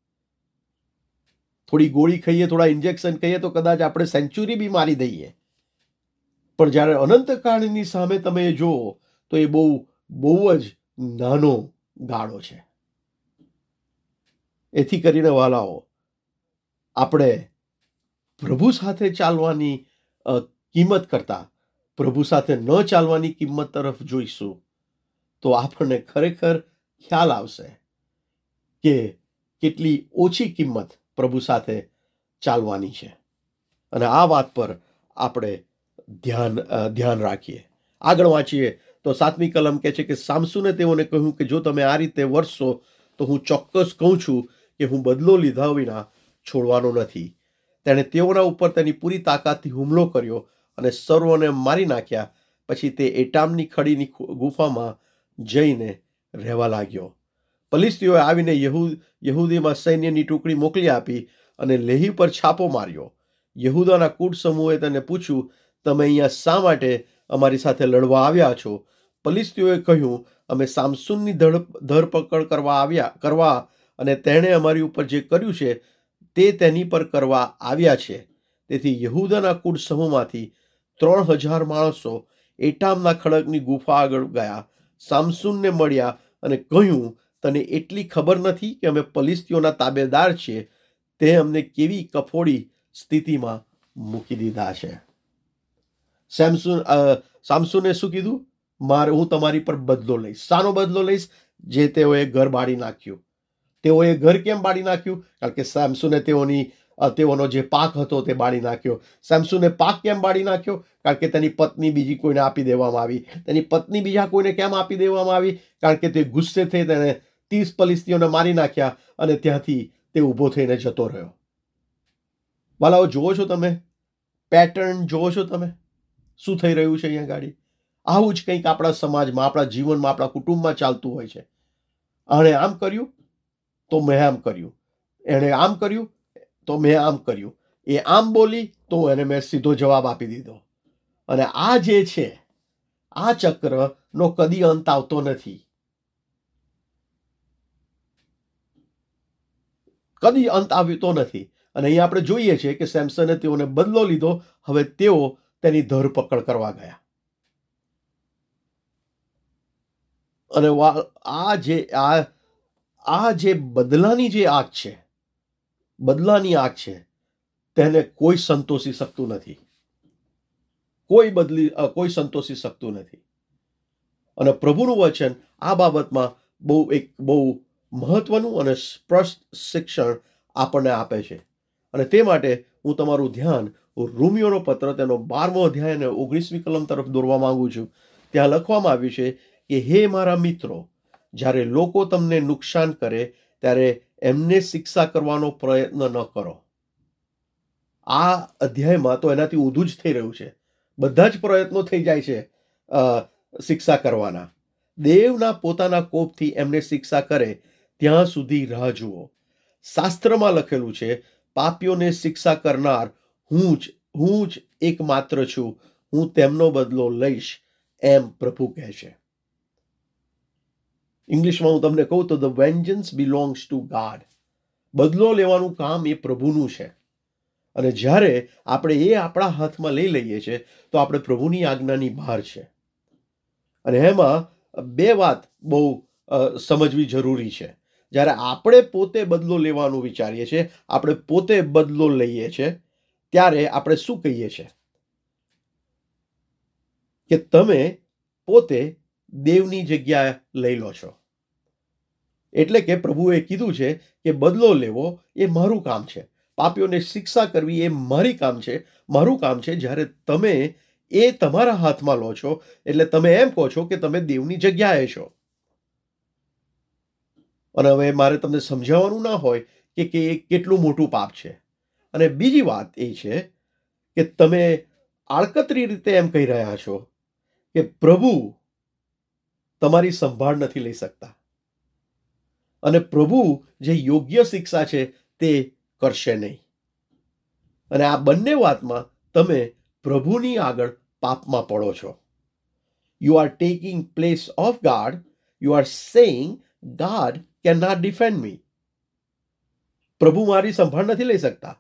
થોડી ગોળી ખાઈએ, થોડા ઇન્જેક્શન ખાઈએ તો કદાચ આપણે સેન્ચુરી બી મારી દઈએ. પણ જ્યારે અનંતકાળની સામે તમે જુઓ તો એ બહુ જ નાનો ગાળો છે. એથી કરીને વાલાઓ, આપણે પ્રભુ સાથે ચાલવાની કિંમત કરતા પ્રભુ સાથે ન ચાલવાની કિંમત તરફ જોઈશું તો આપણને ખરેખર ખ્યાલ આવશે કે કેટલી ઓછી કિંમત પ્રભુ સાથે ચાલવાની છે. અને આ વાત પર આપણે ધ્યાન રાખીએ. આગળ વાંચીએ તો 7મી કલમ કહે છે કે સામસૂને તેઓને કહ્યું કે જો તમે આ રીતે વર્તશો તો હું ચોક્કસ કહું છું કે હું બદલો લીધા વિના છોડવાનો નથી. તેણે તેઓના ઉપર તેની પૂરી તાકાતથી હુમલો કર્યો અને સર્વોને મારી નાખ્યા. પછી તે એટામની ખડીની ગુફામાં જઈને રહેવા લાગ્યો. પલિશ્તીઓએ આવીને યહૂદીમાં સૈન્યની ટુકડી મોકલી આપી અને લેહી પર છાપો માર્યો. યહૂદાના કુટ સમૂહે તેને પૂછ્યું, તમે અહીંયા શા માટે અમારી સાથે લડવા આવ્યા છો? પલિશ્તીઓએ કહ્યું, અમે સામસૂનની ધરપકડ કરવા અને તેણે અમારી ઉપર જે કર્યું છે તે તેની પર કરવા આવ્યા છે. તેથી યહૂદાના કુટ સમૂહમાંથી 3000 માણસો એટામના ખડકની ગુફા આગળ ગયા, સામસૂનને મળ્યા અને કહ્યું, તને એટલી ખબર નથી કે અમે પલિશ્તીઓના તાબેદાર છીએ? તે અમને કેવી કફોડી સ્થિતિમાં મૂકી દીધા છે. સામસૂને શું કીધું? હું તમારી પર બદલો લઈશ. શાનો બદલો લઈશ? જે તેઓએ ઘર બાળી નાખ્યું. તેઓએ ઘર કેમ બાળી નાખ્યું? કારણ કે સામસૂને તેઓનો જે પાક હતો તે બાળી નાખ્યો. સામસૂને પાક કેમ બાળી નાખ્યો? કારણ કે તેની પત્ની બીજી કોઈને આપી દેવામાં આવી. તેની પત્ની બીજા કોઈને કેમ આપી દેવામાં આવી? કારણ કે તે ગુસ્સે થઈ તેણે 30 પલિશ્તીઓને મારી નાખ્યા અને ત્યાંથી તે ઊભો થઈને જતો રહ્યો. વાલાઓ, જુઓ છો તમે પેટર્ન? જુઓ છો તમે શું થઈ રહ્યું છે અહીંયા ગાડી? આવું જ કંઈક આપણા સમાજમાં, આપણા જીવનમાં, આપણા કુટુંબમાં ચાલતું હોય છે. આણે આમ કર્યું તો મેં આમ કર્યું, એણે આમ કર્યું તો મેં આમ કર્યું, એ આમ બોલી તો એને મેં સીધો જવાબ આપી દીધો. અને આ જે છે, આ ચક્રનો કદી અંત આવતો નથી. કદી અંત આવતો નથી. અને અહીંયા આપણે જોઈએ છીએ કે સેમસને તેઓને બદલો લીધો. હવે તેઓ તેની ધરપકડ કરવા ગયા. અને આ જે બદલાની જે આગ છે, બદલાની આગ છે, તેને કોઈ સંતોષી શકતું નથી. કોઈ સંતોષી શકતું નથી. અને પ્રભુનું વચન આ બાબતમાં બહુ મહત્વનું અને સ્પષ્ટ શિક્ષણ આપણને આપે છે. અને તે માટે હું તમારું ધ્યાન રોમિયોનો પત્ર તેનો 12મો અધ્યાય અને 19મી કલમ તરફ દોરવા માંગુ છું. ત્યાં લખવામાં આવ્યું છે કે હે મારા મિત્રો, જ્યારે લોકો તમને નુકસાન કરે ત્યારે એમને શિક્ષા કરવાનો પ્રયત્ન ન કરો. આ અધ્યાયમાં તો એનાથી ઊંધું જ થઈ રહ્યું છે. બધા જ પ્રયત્નો થઈ જાય છે શિક્ષા કરવાના. દેવના પોતાના કોપથી એમને શિક્ષા કરે ત્યાં સુધી રાહ જુઓ. શાસ્ત્રમાં લખેલું છે, પાપીઓને શિક્ષા કરનાર હું જ એકમાત્ર છું, હું તેમનો બદલો લઈશ, એમ પ્રભુ કહે છે. ઇંગ્લિશમાં હું તમને કહું તો the vengeance belongs to God. બદલો લેવાનું કામ એ પ્રભુનું છે. અને જ્યારે આપણે એ આપણા હાથમાં લઈ લઈએ છીએ તો આપણે પ્રભુની આજ્ઞાની બહાર છે. અને એમાં બે વાત બહુ સમજવી જરૂરી છે. જ્યારે આપણે પોતે બદલો લેવાનું વિચારીએ છીએ, આપણે પોતે બદલો લઈએ છીએ, ત્યારે આપણે શું કહીએ છીએ કે તમે પોતે દેવની જગ્યા લઈ લો છો. એટલે કે પ્રભુએ કીધું છે કે બદલો લેવો એ મારું કામ છે, પાપીઓને શિક્ષા કરવી એ મારું કામ છે. જ્યારે તમે એ તમારા હાથમાં લો છો એટલે તમે એમ કહો છો કે તમે દેવની જગ્યાએ છો. અને હવે મારે તમને સમજાવવાનું ના હોય કે એ કેટલું મોટું પાપ છે. અને બીજી વાત એ છે કે તમે આડકતરી રીતે એમ કહી રહ્યા છો કે પ્રભુ તમારી સંભાળ નથી લઈ શકતા અને પ્રભુ જે યોગ્ય શિક્ષા છે તે કરશે નહીં. અને આ બંને વાતમાં તમે પ્રભુની આગળ પાપમાં પડો છો. You are taking place of God. You are saying God can not defend me. પ્રભુ મારી સંભાળ નથી લઈ શકતા.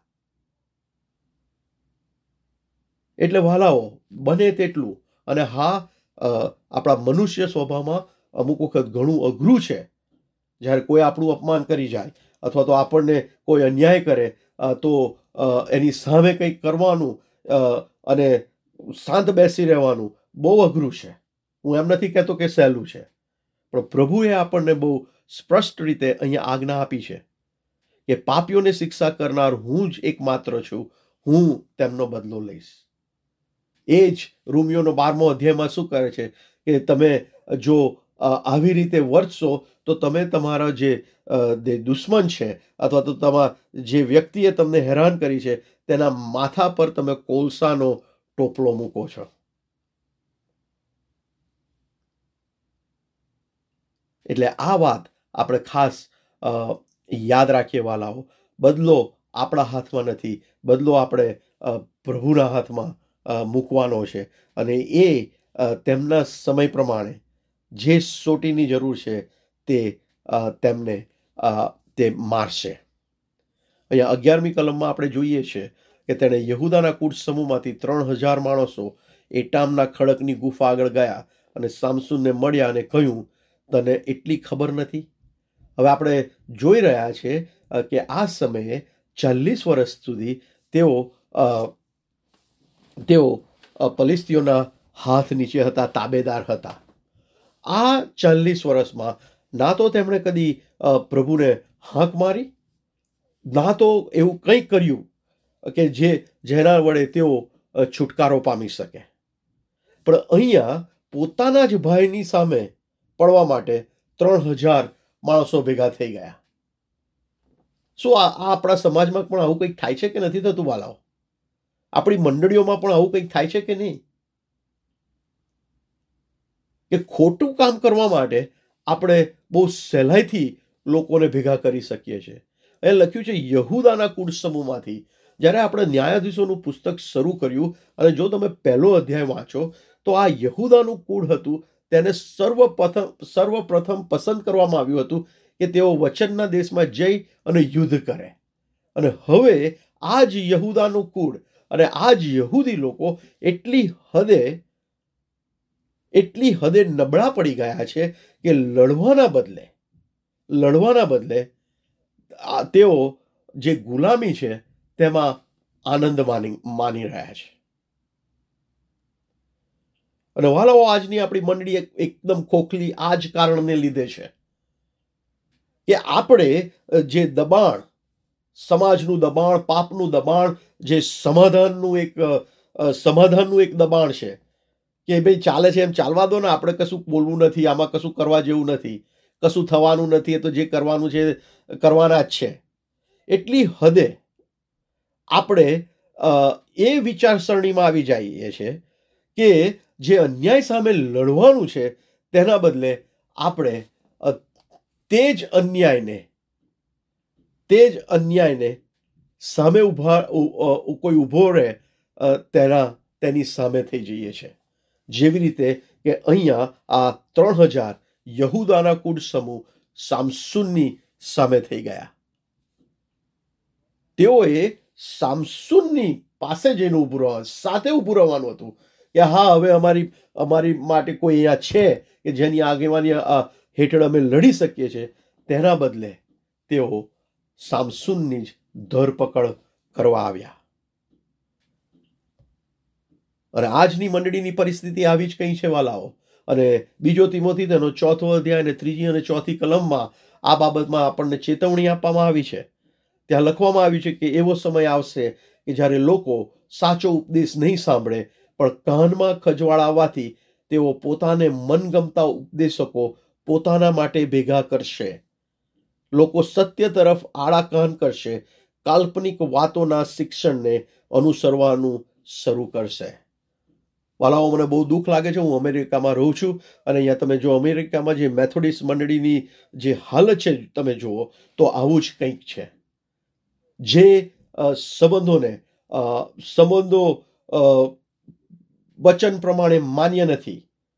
એટલે વાલાઓ, બને તેટલું, અને આપણા મનુષ્ય સ્વભાવમાં અમુક વખત ઘણું અઘરું છે. જ્યારે કોઈ આપણું અપમાન કરી જાય અથવા તો આપણને કોઈ અન્યાય કરે તો એની સામે કંઈક કરવાનું અને શાંત બેસી રહેવાનું બહુ અઘરું છે. હું એમ નથી કહેતો કે સહેલું છે, પણ પ્રભુએ આપણને બહુ સ્પષ્ટ રીતે અહીંયા આજ્ઞા આપી છે કે પાપીઓને શિક્ષા કરનાર હું જ એકમાત્ર છું, હું તેમનો બદલો લઈશ. એ જ રોમિયોનો 12મો અધ્યાયમાં શું કરે છે કે તમે જો આવી રીતે વર્તશો તો તમે તમારા જે દુશ્મન છે અથવા તો જે વ્યક્તિએ તમને હેરાન કરી છે તેના માથા પર તમે કોલસાનો ટોપલો મૂકો છો. એટલે આ વાત આપણે ખાસ યાદ રાખીએ વાલાઓ. બદલો આપણા હાથમાં નથી, બદલો આપણે પ્રભુના હાથમાં મૂકવાનો છે. અને એ તેમના સમય પ્રમાણે જે સોટીની જરૂર છે તે તેમને તે મારશે. અહીંયા 11મી કલમમાં આપણે જોઈએ છીએ કે તેણે યહૂદાના કુટ સમૂહમાંથી 3000 માણસો એટામના ખડકની ગુફા આગળ ગયા અને સામસુનને મળ્યા અને કહ્યું, તને એટલી ખબર નથી? હવે આપણે જોઈ રહ્યા છીએ કે આ સમયે 40 વર્ષ સુધી તેઓ ફલિસ્તીઓના હાથ નીચે હતા, તાબેદાર હતા. આ 40 વર્ષમાં ના તો તેમણે કદી પ્રભુને હાંક મારી, ના તો એવું કંઈક કર્યું કે જેના વડે તેઓ છુટકારો પામી શકે. પણ અહીંયા પોતાના જ ભાઈની સામે પડવા માટે 3000 માણસો ભેગા થઈ ગયા. શું આ આપણા સમાજમાં પણ આવું કંઈક થાય છે કે નથી થતું વાલાઓ? આપણી મંડળીઓમાં પણ આવું કંઈક થાય છે કે નહીં? કે ખોટું કામ કરવા માટે આપણે બહુ સહેલાઈથી લોકોને ભેગા કરી શકીએ છીએ. એ લખ્યું છે યહૂદાના કુળ સમૂહમાંથી. જ્યારે આપણે ન્યાયાધીશોનું પુસ્તક શરૂ કર્યું અને જો તમે પહેલો અધ્યાય વાંચો તો આ યહૂદાનું કુળ હતું, તેને સર્વપ્રથમ પસંદ કરવામાં આવ્યું હતું કે તેઓ વચનના દેશમાં જઈ અને યુદ્ધ કરે. અને હવે આ જ યહૂદાનું કુળ અને આ જ યહૂદી લોકો એટલી હદે નબળા પડી ગયા છે કે લડવાના બદલે તેઓ જે ગુલામી છે તેમાં આનંદ માની રહ્યા છે. અને વાલાઓ, આજની આપણી મંડળી એકદમ ખોખલી આ જ કારણને લીધે છે કે આપણે જે દબાણ, સમાજનું દબાણ, પાપનું દબાણ, જે સમાધાનનું એક દબાણ છે કે ભાઈ ચાલે છે એમ ચાલવા દો ને, આપણે કશું બોલવું નથી, આમાં કશું કરવા જેવું નથી, કશું થવાનું નથી, એ તો જે કરવાનું છે કરવાના જ છે. એટલી હદે આપણે એ વિચારસરણીમાં આવી જઈએ છે કે જે અન્યાય સામે લડવાનું છે તેના બદલે આપણે તે જ અન્યાયને સામે કોઈ ઊભો રહે તેની સામે થઈ જઈએ છે. જેવી રીતે કે અહીંયા આ 3000 યહૂદાના કુળ સમૂહ સામસુનની સામે થઈ ગયા. તેઓએ સામસુનની પાસે જઈને સાથે ઊભું રહેવાનું હતું કે હા, હવે અમારી માટે કોઈ અહીંયા છે કે જેની આગેવાની હેઠળ અમે લડી શકીએ છીએ. તેના બદલે તેઓ સામસુનની જ ધરપકડ કરવા આવ્યા. અને આજની મંડળીની પરિસ્થિતિ આવી જ કંઈ છે વાલાઓ. અને બીજો તિમોથી તેનો 4થો અધ્યાય અને 3જી અને 4થી કલમમાં આ બાબતમાં આપણને ચેતવણી આપવામાં આવી છે. ત્યાં લખવામાં આવ્યું છે કે એવો સમય આવશે કે જ્યારે લોકો સાચો ઉપદેશ નહીં સાંભળે, પણ કાનમાં ખજવાળાવાથી તેઓ પોતાને મનગમતા ઉપદેશકો પોતાના માટે ભેગા કરશે. લોકો સત્ય તરફ આડા કાન કરશે, કાલ્પનિક વાતોના શિક્ષણને અનુસરવાનું શરૂ કરશે. વાલાઓ, મને બહુ દુઃખ લાગે છે. હું અમેરિકામાં રહું છું અને અહીંયા તમે જો અમેરિકામાં જે મેથોડિસ્ટ મંડળીની જે હાલત છે તમે જુઓ તો આવું જ કંઈક છે. જે સંબંધો વચન પ્રમાણે માન્ય નથી,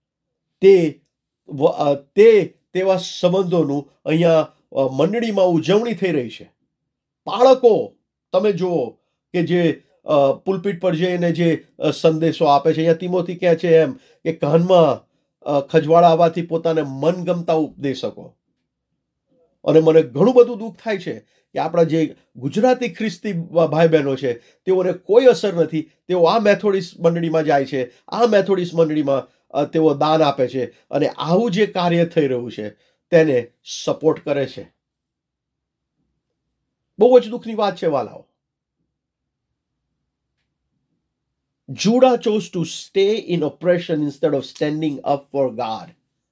તેવા સંબંધોનું અહીંયા મંડળીમાં ઉજવણી થઈ રહી છે. બાળકો તમે જુઓ કે જે પુલપિટ પર જઈને જે સંદેશો આપે છે. અહીંયા તિમોથી કહે છે એમ કે કાનમાં ખજવાળા આવવાથી પોતાને મનગમતા ઉપદેશકો. અને મને ઘણું બધું દુઃખ થાય છે કે આપણા જે ગુજરાતી ખ્રિસ્તી ભાઈ બહેનો છે તેઓને કોઈ અસર નથી. તેઓ આ મેથોડિસ્ટ મંડળીમાં જાય છે, આ મેથોડિસ્ટ મંડળીમાં તેઓ દાન આપે છે અને આવું જે કાર્ય થઈ રહ્યું છે તેને સપોર્ટ કરે છે. બહુ જ દુઃખની વાત છે વાલાઓ. Judah chose to stay in oppression instead of standing up for God.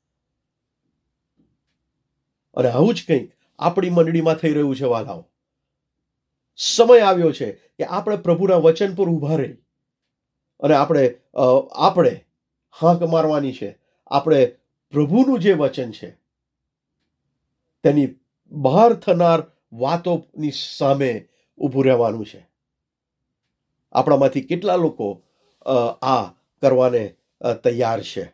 અને આવું જ કંઈક આપણી મંડળીમાં થઈ રહ્યું છે વાલાઓ. સમય આવ્યો છે કે આપણે પ્રભુના વચન પર ઊભા રહી અને આપણે હાંક મારવાની છે. આપણે પ્રભુનું જે વચન છે તેની બહાર થનાર વાતોની સામે ઊભું રહેવાનું છે. આપણામાંથી કેટલા લોકો આ કરવાને તૈયાર છે?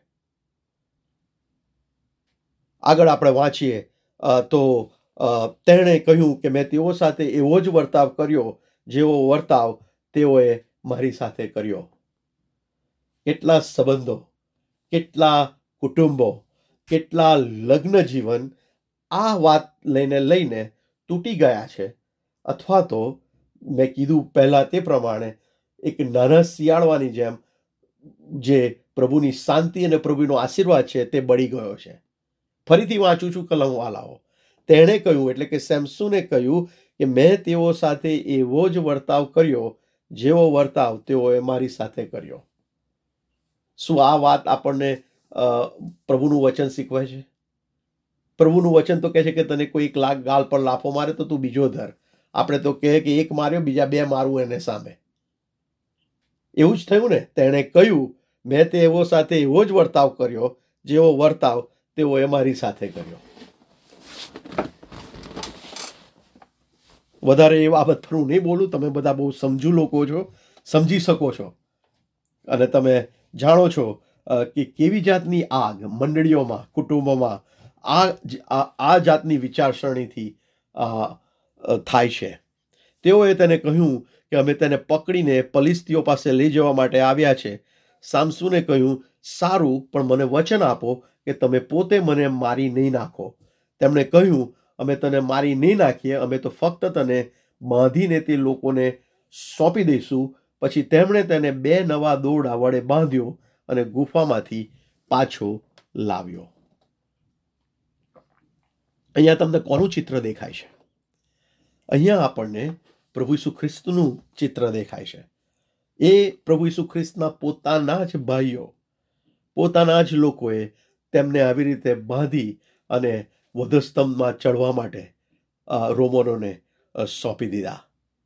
આગળ આપણે વાંચીએ તો તેણે કહ્યું કે મેં તેઓ સાથે એવો જ વર્તાવ કર્યો જેવો વર્તાવ તેઓએ મારી સાથે કર્યો. કેટલા સંબંધો, કેટલા કુટુંબો, કેટલા લગ્ન જીવન આ વાત લઈને તૂટી ગયા છે. અથવા તો મેં કીધું પહેલા તે પ્રમાણે એક નાના શિયાળવાની જેમ જે પ્રભુની શાંતિ અને પ્રભુનો આશીર્વાદ છે તે બળી ગયો છે. ફરીથી વાંચું છું કલમ વાલાઓ. તેણે કહ્યું એટલે કે સેમસુને કહ્યું કે મેં તેઓ સાથે એવો જ વર્તાવ કર્યો જેવો વર્તાવ તેઓએ મારી સાથે કર્યો. શું આ વાત આપણને પ્રભુનું વચન શીખવે છે? પ્રભુનું વચન તો કહે છે કે તને કોઈ એક ગાલ પર લાફો મારે તો તું બીજો ધર. આપણે તો કહે કે એક માર્યો, બીજા 2 મારવું એને સામે. એવું જ થયું ને. તેણે કહ્યું, મેં તેઓ સાથે એવો જ વર્તાવ કર્યો જેવો વર્તાવ તેઓએ મારી સાથે કર્યો. વધારે એ બાબત પર હું નહીં બોલું. તમે બધા બહુ સમજુ લોકો છો, સમજી શકો છો, અને તમે જાણો છો કે કેવી જાતની આગ મંડળીઓમાં, કુટુંબોમાં આ જાતની વિચારસરણીથી થાય છે. તેઓએ તેને કહ્યું કે અમે તેને પકડીને પલિસ્તીઓ પાસે લઈ જવા માટે આવ્યા છે. સામસુને કહ્યું, સારું, પણ મને વચન આપો કે તમે પોતે મને મારી નહીં નાખો. તેમણે કહ્યું, અમે તને મારી નહીં નાખીએ, અમે તો ફક્ત તને બાંધીને તે લોકોને સોંપી દઈશું. પછી તેમણે તેને 2 નવા દોરડા વડે બાંધ્યો અને ગુફામાંથી પાછો લાવ્યો. અહીંયા તમને કોનું ચિત્ર દેખાય છે? અહીંયા આપણને પ્રભુ ઈસુ ખ્રિસ્તનું ચિત્ર દેખાય છે. એ પ્રભુ ઈસુ ખ્રિસ્તના પોતાના જ ભાઈઓ, પોતાના જ લોકોએ તેમને આવી રીતે બાંધી અને વધસ્તંભમાં ચડવા માટે રોમનોને સોંપી દીધા.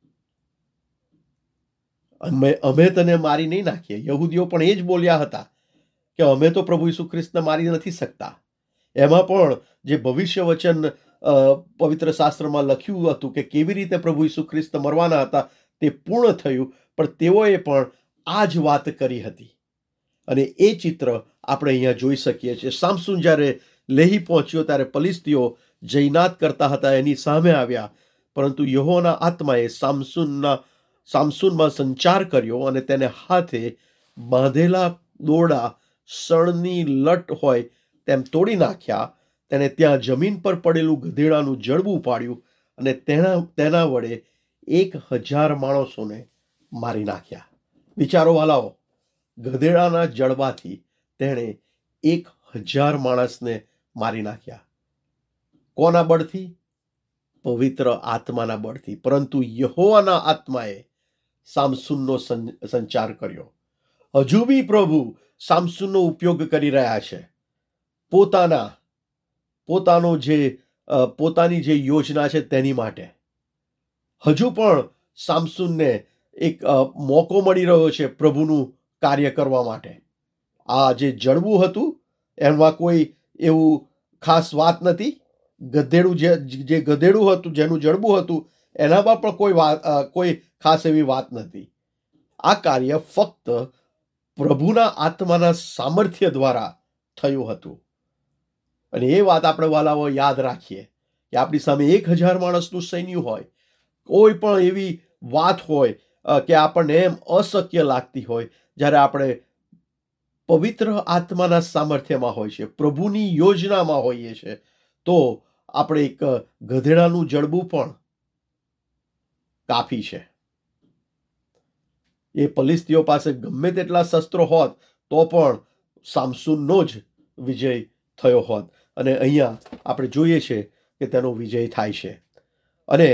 અમે તને મારી નહીં નાખીએ. યહૂદીઓ પણ એ જ બોલ્યા હતા કે અમે તો પ્રભુ ઈસુ ખ્રિસ્તને મારી નથી શકતા. એમાં પણ જે ભવિષ્ય વચન પવિત્ર શાસ્ત્રમાં લખ્યું હતું કે કેવી રીતે પ્રભુ ઈસુ ખ્રિસ્ત મરવાના હતા તે પૂર્ણ થયું, પણ તેઓએ પણ આ જ વાત કરી હતી. અને એ ચિત્ર આપણે અહીંયા જોઈ શકીએ છીએ. સામસુન જ્યારે લેહી પહોંચ્યો ત્યારે પલિસ્તીઓ જયનાદ કરતા હતા, એની સામે આવ્યા, પરંતુ યહોવાના આત્માએ સામસુનમાં સંચાર કર્યો અને તેને હાથે બાંધેલા દોરડા શણની લટ હોય તેમ તોડી નાખ્યા. તેને ત્યાં જમીન પર પડેલું ગધેડાનું જડબું ઉપાડ્યું અને તેના વડે 1000 માણસોને મારી નાખ્યા. વિચારો વાલાઓ, ગધેડાના જડબાથી તેણે 1000 માણસને મારી નાખ્યા. કોના બળથી? પવિત્ર આત્માના બળથી. પરંતુ યહોવાના આત્માએ સામસુનનો સંચાર કર્યો. હજુ બી પ્રભુ સામસુનનો ઉપયોગ કરી રહ્યા છે. પોતાની જે યોજના છે તેની માટે. હજુ પણ સામસુનને એક મોકો મળી રહ્યો છે પ્રભુનું કાર્ય કરવા માટે. આ જે જડવું હતું એમાં કોઈ એવું ખાસ વાત નથી. જે ગધેડું હતું, જેનું જડબું હતું, એનામાં પણ કોઈ ખાસ એવી વાત નથી. આ કાર્ય ફક્ત પ્રભુના આત્માના સામર્થ્ય દ્વારા થયું હતું. અને એ વાત આપણે વાલાઓ યાદ રાખીએ કે આપણી સામે 1000 માણસનું સૈન્ય હોય, કોઈ પણ એવી વાત હોય કે આપણને એમ અશક્ય લાગતી હોય, જ્યારે આપણે પવિત્ર આત્માના સામર્થ્યમાં હોય છે, પ્રભુની યોજનામાં હોઈએ છીએ, તો આપણે એક ગધેડાનું જડબું પણ કાફી છે. એ પલિસ્તીઓ પાસે ગમે તેટલા શસ્ત્રો હોત તો પણ સામસુનનો જ વિજય થયો હોત. અને અહીંયા આપણે જોઈએ છે કે તેનો વિજય થાય છે. અને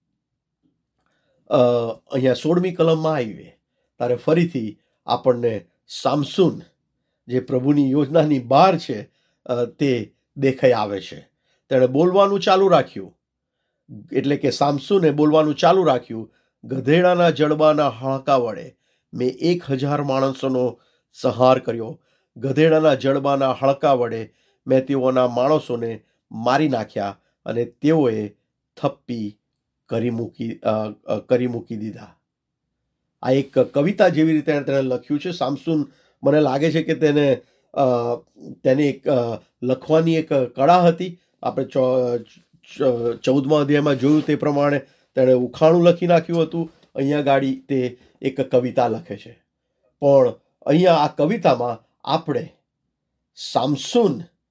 અહીંયા 16મી કલમમાં આવીએ ત્યારે ફરીથી આપણને સામસુન જે પ્રભુની યોજનાની બહાર છે તે દેખાઈ આવે છે. તેણે બોલવાનું ચાલુ રાખ્યું, એટલે કે સામસુને બોલવાનું ચાલુ રાખ્યું, ગધેડાના જડબાના હાડકા વડે મેં 1000 માણસોનો સંહાર કર્યો. ગધેડાના જડબાના હાડકા વડે મેં તેઓના માણસોને મારી નાખ્યા અને તેઓએ થપ્પી કરી મૂકી દીધા. આ એક કવિતા જેવી રીતે તેને લખ્યું છે. સામસુન, મને લાગે છે કે તેને એક લખવાની એક કળા હતી. આપણે 14મા અધ્યાયમાં જોયું તે પ્રમાણે તેણે ઉખાણું લખી નાખ્યું હતું. અહીંયા ગાડી તે એક કવિતા લખે છે. પણ અહીંયા આ કવિતામાં આપણે સામસુન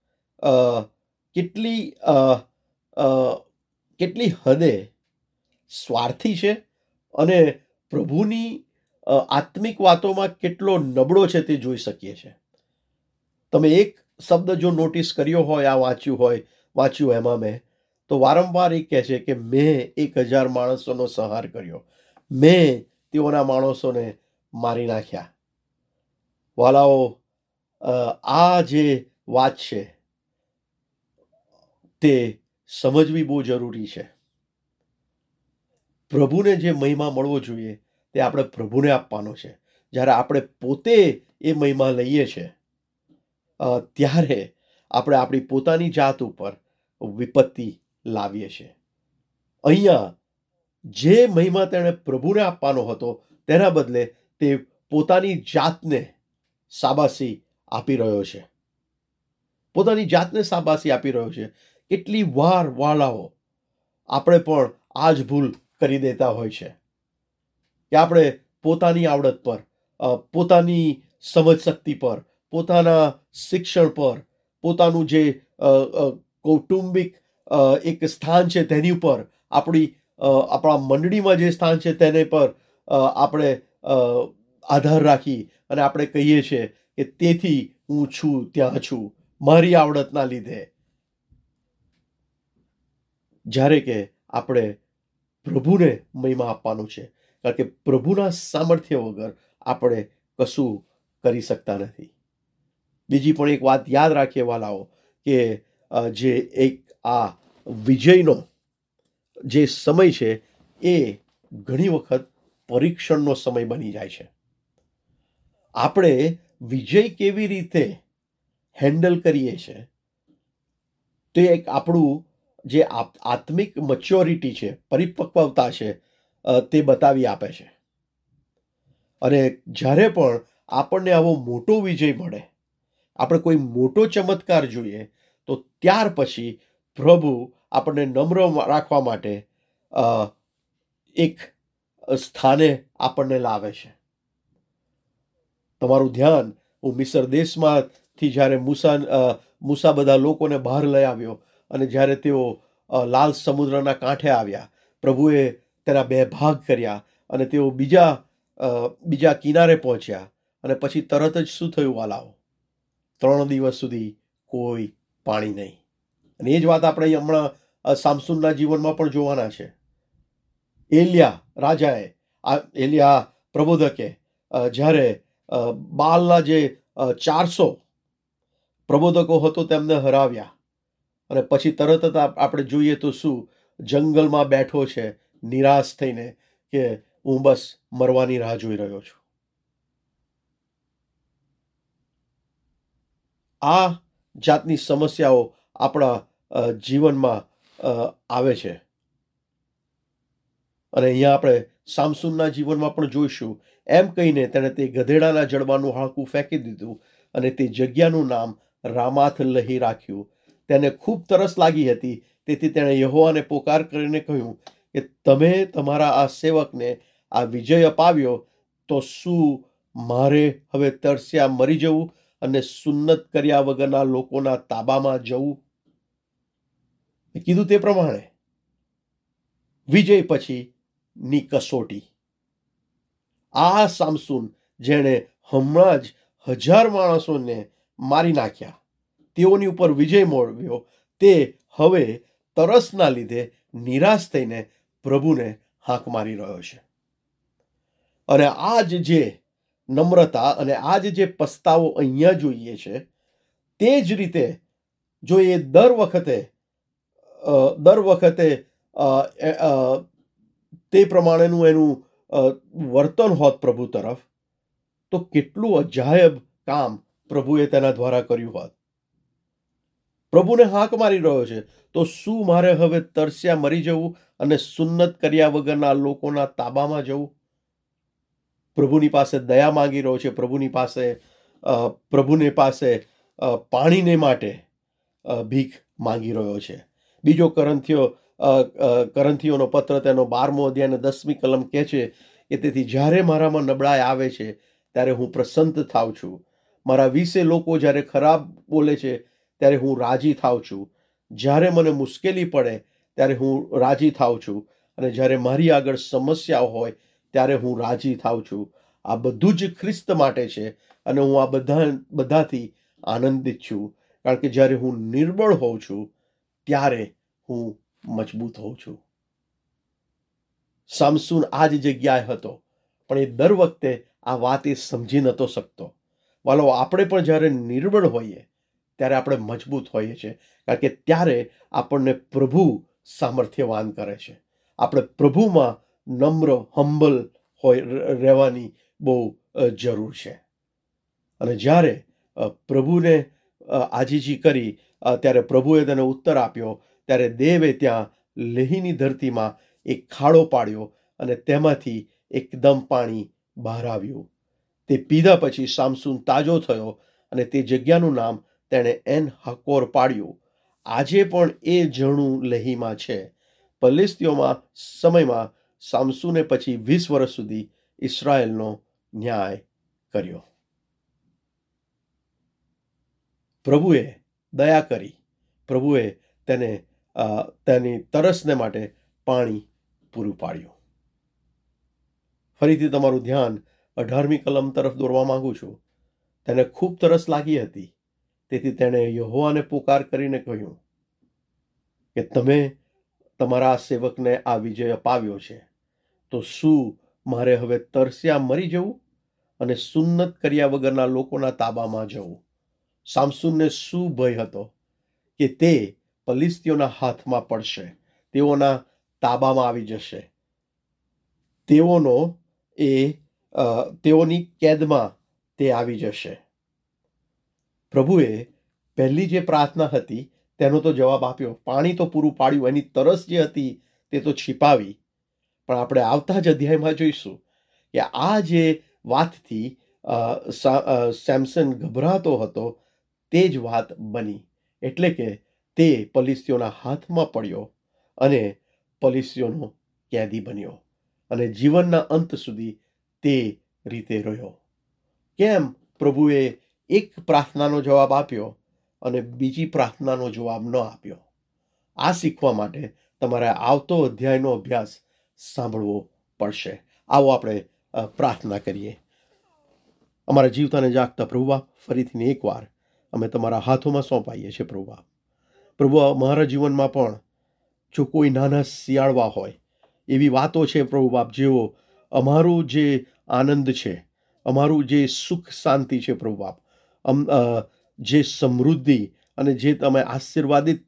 કેટલી હદે સ્વાર્થી છે અને પ્રભુની આત્મિક વાતોમાં કેટલો નબળો છે તે જોઈ શકીએ છીએ. તમે એક શબ્દ જો નોટિસ કર્યો હોય, આ વાંચ્યું એમાં મેં, તો વારંવાર એ કહે છે કે મેં 1000 માણસોનો સંહાર કર્યો, મેં તેઓના માણસોને મારી નાખ્યા. વાલાઓ, આ જે વાત છે તે સમજવી બહુ જરૂરી છે. પ્રભુને જે મહિમા મળવો જોઈએ તે આપણે પ્રભુને આપવાનો છે. જ્યારે આપણે પોતે એ મહિમા લઈએ છીએ ત્યારે આપણે આપણી પોતાની જાત ઉપર વિપત્તિ લાવીએ છીએ. અહીંયા જે મહિમા તેણે પ્રભુને આપવાનો હતો તેના બદલે તે પોતાની જાતને શાબાશી આપી રહ્યો છે. પોતાની જાતને શાબાશી આપી રહ્યો છે. કેટલી વાર વાલાઓ આપણે પણ આ જ ભૂલ કરી દેતા હોય છે કે આપણે પોતાની આવડત પર, પોતાની સમજ શક્તિ પર, પોતાના શિક્ષણ પર, પોતાનું જે કૌટુંબિક એક સ્થાન છે તેની ઉપર, આપણા મંડળીમાં જે સ્થાન છે તેને પર આપણે આધાર રાખી અને આપણે કહીએ છીએ કે તેથી હું છું ત્યાં છું, મારી આવડતના લીધે. જ્યારે કે આપણે પ્રભુને મહિમા આપવાનું છે, કારણ કે પ્રભુના સામર્થ્ય વગર આપણે કશું કરી શકતા નથી. બીજી પણ એક વાત યાદ રાખીએ વાલાઓ, કે જે એક આ વિજયનો જે સમય છે એ ઘણી વખત પરીક્ષણનો સમય બની જાય છે. આપણે વિજય કેવી રીતે હેન્ડલ કરીએ છીએ તે એક આપણું જે આત્મિક મેચ્યોરિટી છે, પરિપક્વતા છે, તે બતાવી આપે છે. અને જ્યારે પણ આપણને આવો મોટો વિજય મળે, આપણે કોઈ મોટો ચમત્કાર જોઈએ, તો ત્યાર પછી પ્રભુ આપણને નમ્ર રાખવા માટે એક સ્થાને આપણને લાવે છે. તમારું ધ્યાન, હું મિસર દેશમાંથી જ્યારે મૂસા બધા લોકોને બહાર લઈ આવ્યો અને જ્યારે તેઓ લાલ સમુદ્રના કાંઠે આવ્યા, પ્રભુએ તેના 2 ભાગ કર્યા અને તેઓ બીજા કિનારે પહોંચ્યા અને પછી તરત જ શું થયું વાલાઓ? 3 દિવસ સુધી કોઈ પાણી નહીં. અને એ જ વાત આપણે હમણાં સામસૂનના જીવનમાં પણ જોવાના છે. એલિયા પ્રબોધકે જ્યારે બાલના જે 400 પ્રબોધકો હતો તેમને હરાવ્યા અને પછી તરત જ આપણે જોઈએ તો શું, જંગલમાં બેઠો છે નિરાશ થઈને કે હું બસ મરવાની રાહ જોઈ રહ્યો છું. આ જાતની સમસ્યાઓ આપણા જીવનમાં આવે છે. અને અહીંયા આપણે સામસૂનના જીવનમાં પણ જોઈશું. એમ કહીને તેણે તે ગધેડાના જડબાનું હાડકું ફેંકી દીધું અને તે જગ્યાનું નામ રામાથ લહી રાખ્યું. તેને ખૂબ તરસ લાગી હતી, તેથી તેણે યહોવાને પોકાર કરીને કહ્યું કે તમે તમારા આ સેવકને આ વિજય અપાવ્યો, તો શું મારે હવે તરસ્યા મરી જવું અને સુન્નત કર્યા વગરના લોકોના તાબામાં જવું? કીધું તે પ્રમાણે વિજય પછીની કસોટી. આ સામસૂન, જેણે હમણાં જ 1000 માણસોને મારી નાખ્યા, તેઓની ઉપર વિજય મેળવ્યો, તે હવે તરસના લીધે નિરાશ થઈને પ્રભુને હાંક મારી રહ્યો છે. અને આ જ જે નમ્રતા અને આ જ જે પસ્તાવો અહીંયા જોઈએ છે, તે જ રીતે જો એ દર વખતે તે પ્રમાણેનું એનું વર્તન હોત પ્રભુ તરફ, તો કેટલું અજાયબ કામ પ્રભુએ તેના દ્વારા કર્યું હોત. પ્રભુને હાંક મારી રહ્યો છે, તો શું મારે હવે તરસ્યા મરી જવું અને સુન્નત કર્યા વગરના લોકોના તાબામાં જવું? પ્રભુની પાસે દયા માંગી રહ્યો છે, પ્રભુની પાસે પાણીને માટે ભીખ માંગી રહ્યો છે. બીજો કરંથીઓનો પત્ર તેનો 12મો અધ્યાય અને 10મી કલમ કહે છે કે તેથી જ્યારે મારામાં નબળાઈ આવે છે ત્યારે હું પ્રસન્ન થાઉં છું. મારા વિશે લોકો જ્યારે ખરાબ બોલે છે ત્યારે હું રાજી થાઉં છું. જ્યારે મને મુશ્કેલી પડે ત્યારે હું રાજી થાઉં છું અને જ્યારે મારી આગળ સમસ્યાઓ હોય ત્યારે હું રાજી થાઉં છું. આ બધું જ ખ્રિસ્ત માટે છે અને હું આ બધાથી આનંદિત છું, કારણ કે જ્યારે હું નિર્બળ હોઉં છું ત્યારે હું મજબૂત હોઉં છું. સામસૂન આ જ જગ્યાએ હતો, પણ એ દર વખતે આ વાત એ સમજી નહોતો શકતો. વાલો, આપણે પણ જ્યારે નિર્બળ હોઈએ ત્યારે આપણે મજબૂત હોઈએ છીએ, કારણ કે ત્યારે આપણને પ્રભુ સામર્થ્યવાન કરે છે. આપણે પ્રભુમાં નમ્ર હમ્બલ રહેવાની બહુ જરૂર છે. અને જ્યારે પ્રભુને આજીજી કરી ત્યારે પ્રભુએ તેને ઉત્તર આપ્યો, ત્યારે દેવે ત્યાં લેહીની ધરતીમાં એક ખાડો પાડ્યો અને તેમાંથી એકદમ પાણી બહાર આવ્યું. તે પીધા પછી સામસૂન તાજો થયો અને તે જગ્યાનું નામ તેણે એન હકોર પાડ્યું. આજે પણ એ ઝરણું લેહીમાં છે. ફલિસ્તીઓમાં સમયમાં સામસૂને પછી 20 વર્ષ સુધી ઇસ્રાયેલનો ન્યાય કર્યો. પ્રભુએ દયા કરી, પ્રભુએ તેને તેની તરસને માટે પાણી પૂરું પાડ્યું. ફરીથી તમારું ધ્યાન 18મી કલમ તરફ દોરવા માંગુ છું. તેને ખૂબ તરસ લાગી હતી, તેથી તેણે યહોવાને પુકાર કરીને કહ્યું કે તમે તમારા સેવકને આ વિજય અપાવ્યો છે, તો શું મારે હવે તરસ્યા મરી જવું અને સુન્નત કર્યા વગરના લોકોના તાબામાં જવું? સામસૂનને શું ભય હતો કે તે ફલિસ્તીઓના હાથમાં પડશે, તેઓના તાબામાં આવી જશે, તેઓની કેદમાં તે આવી જશે. પ્રભુએ પહેલી જે પ્રાર્થના હતી તેનો તો જવાબ આપ્યો, પાણી તો પૂરું પાડ્યું, એની તરસ જે હતી તે તો छिपाવી. પણ આપણે આવતા જ અધ્યાયમાં જોઈશું કે આ જે વાતથી સેમસન ગભરાતો હતો તે જ વાત બની. એટલે કે તે ફલિસ્તીઓના હાથમાં પડ્યો અને ફલિસ્તીઓનો કેદી બન્યો અને જીવનના અંત સુધી તે રીતે રહ્યો. કેમ પ્રભુએ એક પ્રાર્થનાનો જવાબ આપ્યો અને બીજી પ્રાર્થનાનો જવાબ ન આપ્યો? આ શીખવા માટે તમારે આવતો અધ્યાયનો અભ્યાસ સાંભળવો પડશે. આવો આપણે પ્રાર્થના કરીએ. અમારા જીવતાને જાગતા પ્રભુ બાપ, ફરીથી એકવાર અમે તમારા હાથોમાં સોંપાઈએ છીએ પ્રભુ બાપ. પ્રભુ, અમારા જીવનમાં પણ જો કોઈ નાના શિયાળવા હોય, એવી વાતો છે પ્રભુ બાપ, જેઓ અમારું જે આનંદ છે, અમારું જે સુખ શાંતિ છે પ્રભુ બાપ, જે સમૃદ્ધિ અને જે તમે આશીર્વાદિત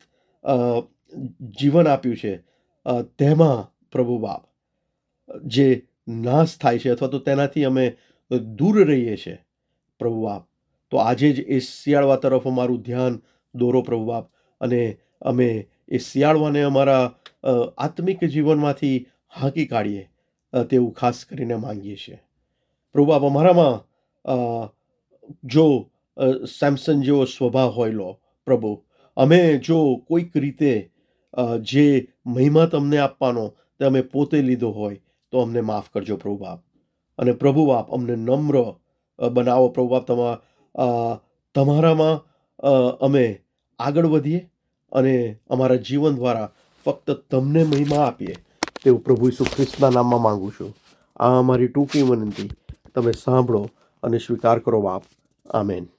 જીવન આપ્યું છે, તેમાં પ્રભુ બાપ જે નાશ થાય છે અથવા તો તેનાથી અમે દૂર રહીએ છીએ પ્રભુ બાપ, તો આજે જ એ શિયાળવા તરફ અમારું ધ્યાન દોરો પ્રભુ બાપ, અને અમે એ શિયાળવાને અમારા આત્મિક જીવનમાંથી હાંકી કાઢીએ તેવું ખાસ કરીને માંગીએ છીએ પ્રભુ બાપ. અમારામાં જો સેમસન જેવો સ્વભાવ હોય લો પ્રભુ, અમે જો કોઈક રીતે જે મહિમા તમને આપવાનો તે અમે પોતે લીધો હોય તો અમને માફ કરજો પ્રભુ બાપ. અને પ્રભુ બાપ, અમને નમ્ર બનાવો પ્રભુ બાપ. તમારામાં અમે આગળ વધીએ અને અમારા જીવન દ્વારા ફક્ત તમને મહિમા આપીએ તેવું પ્રભુ ઈસુ ખ્રિસ્તના નામમાં માંગુ છું. આ અમારી ટૂંકી વિનંતી તમે સાંભળો અને સ્વીકાર કરો બાપ. આમેન.